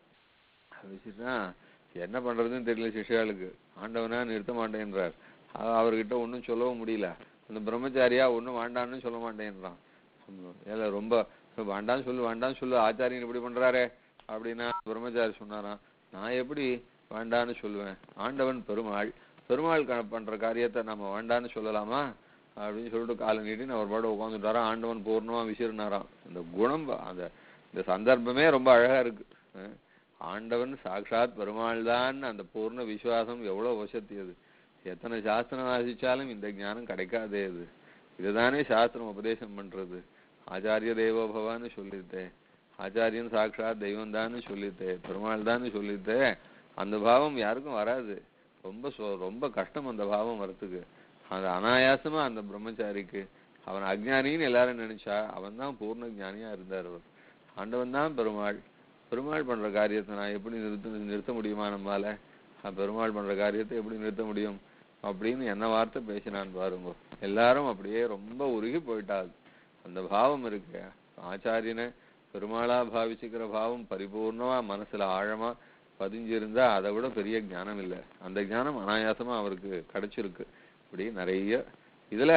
விசுறா என்ன பண்றதுன்னு தெரியல சிஷ்யாளுக்கு. ஆண்டவனா நிறுத்த மாட்டேன்றார். அவர்கிட்ட ஒன்றும் சொல்லவும் முடியல. அந்த பிரம்மச்சாரியா ஒன்றும் வேண்டான்னு சொல்ல மாட்டேன்றான். ஏல ரொம்ப வேண்டான்னு சொல்லு வேண்டான்னு சொல்லு, ஆச்சாரியன் இப்படி பண்றாரே அப்படின்னா பிரம்மச்சாரி சொன்னாராம், நான் எப்படி வேண்டான்னு சொல்லுவேன், ஆண்டவன் பெருமாள், பெருமாள் பண்ற காரியத்தை நம்ம வேண்டான்னு சொல்லலாமா அப்படின்னு சொல்லிட்டு காலை நீட்டின்னு அவர் பாடு உட்காந்துட்டாராம். ஆண்டவன் பூர்ணமா விசிறினாராம். இந்த குணம் அந்த இந்த சந்தர்ப்பமே ரொம்ப அழகா இருக்கு. ஆண்டவன் சாட்சாத் பெருமாள் தான், அந்த பூர்ண விசுவாசம் எவ்வளவு வசதி. அது எத்தனை சாஸ்திரம் வாசிச்சாலும் இந்த ஞானம் கிடைக்காதே. இது இதுதானே சாஸ்திரம் உபதேசம் பண்றது. ஆச்சாரிய தேவோபவான்னு சொல்லிட்டே, ஆச்சாரியன் சாட்சாத் தெய்வம் தான் சொல்லிட்டே, பெருமாள் தான் சொல்லிட்டே, அந்த பாவம் யாருக்கும் வராது. ரொம்ப ரொம்ப கஷ்டம் அந்த பாவம் வரத்துக்கு. அது அனாயாசமா அந்த பிரம்மச்சாரிக்கு, அவன் அஜ்ஞானின்னு எல்லாரும் நினைச்சா அவன் தான் பூர்ண ஜானியா இருந்தார். அவர் ஆண்டவன் தான் பெருமாள். பெருமாள் பண்ற காரியத்தை நான் எப்படி நிறுத்த நிறுத்த முடியுமா நம்மால? பெருமாள் பண்ற காரியத்தை எப்படி நிறுத்த முடியும் அப்படின்னு என்ன வார்த்தை பேசினான் பாருங்க. எல்லாரும் அப்படியே ரொம்ப உருகி போயிட்டாள். அந்த பாவம் இருக்கு, ஆச்சாரியனை பெருமாளா பாவிச்சுக்கிற பாவம் பரிபூர்ணமா மனசுல ஆழமா பதிஞ்சிருந்தா அதை விட பெரிய ஞானம் இல்லை. அந்த ஞானம் அனாயாசமா அவருக்கு கிடைச்சிருக்கு. இப்படி நிறைய இதுல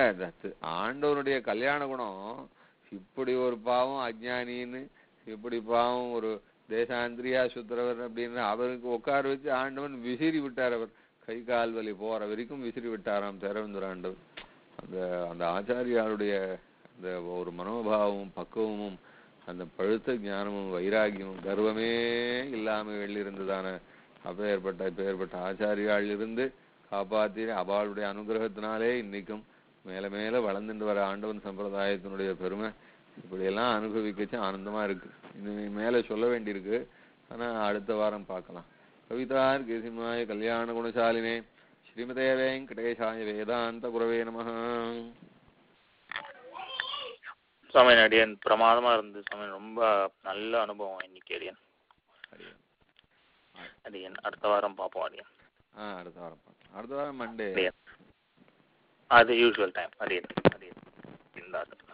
ஆண்டவனுடைய கல்யாண குணம். இப்படி ஒரு பாவம் அஜ்ஞானின்னு, இப்படி பாவம் ஒரு தேசாந்திரியா சுத்திரவர் அப்படின்னு அவருக்கு உட்கார வச்சு ஆண்டவன் விசிறி விட்டார். அவர் கை கால் வலி போற வரைக்கும் விசிறி விட்டாராம் தேரவேந்திர ஆண்டவன். அந்த அந்த ஆச்சாரியாருடைய அந்த ஒரு மனோபாவமும் பக்குவமும் அந்த பழுத்த ஞானமும் வைராகியமும் கர்வமே இல்லாம வெளியிருந்ததான அப்பேற்பட்ட இப்பேற்பட்ட ஆச்சாரியாள் இருந்து காப்பாற்றி அவளுடைய அனுகிரகத்தினாலே இன்னைக்கும் மேல மேல வளர்ந்துட்டு வர ஆண்டவன் சம்பிரதாயத்தினுடைய பெருமை இப்படியெல்லாம் அனுபவிக்கச்சு ஆனந்தமா இருக்கு. இன்னும் மேல சொல்ல வேண்டியிருக்கு, ஆனா அடுத்த வாரம் பார்க்கலாம். கவிதார் கேசிமாய கல்யாண குணசாலினே ஸ்ரீமதே வெங்கடேசாய வேதாந்த குரவே நமஹ. சுவாமி அடியன் பிரமாதமா இருந்தது சுவாமி, ரொம்ப நல்ல அனுபவம் இன்னைக்கு அடியன். அடியன் அடுத்த வாரம் பார்ப்போம் அடியன். ஆ அடுத்த வாரம் பார்ப்போம். அடுத்த வாரம் மண்டே அது யூஸ்வல் டைம் அடியன் அடியன் இந்த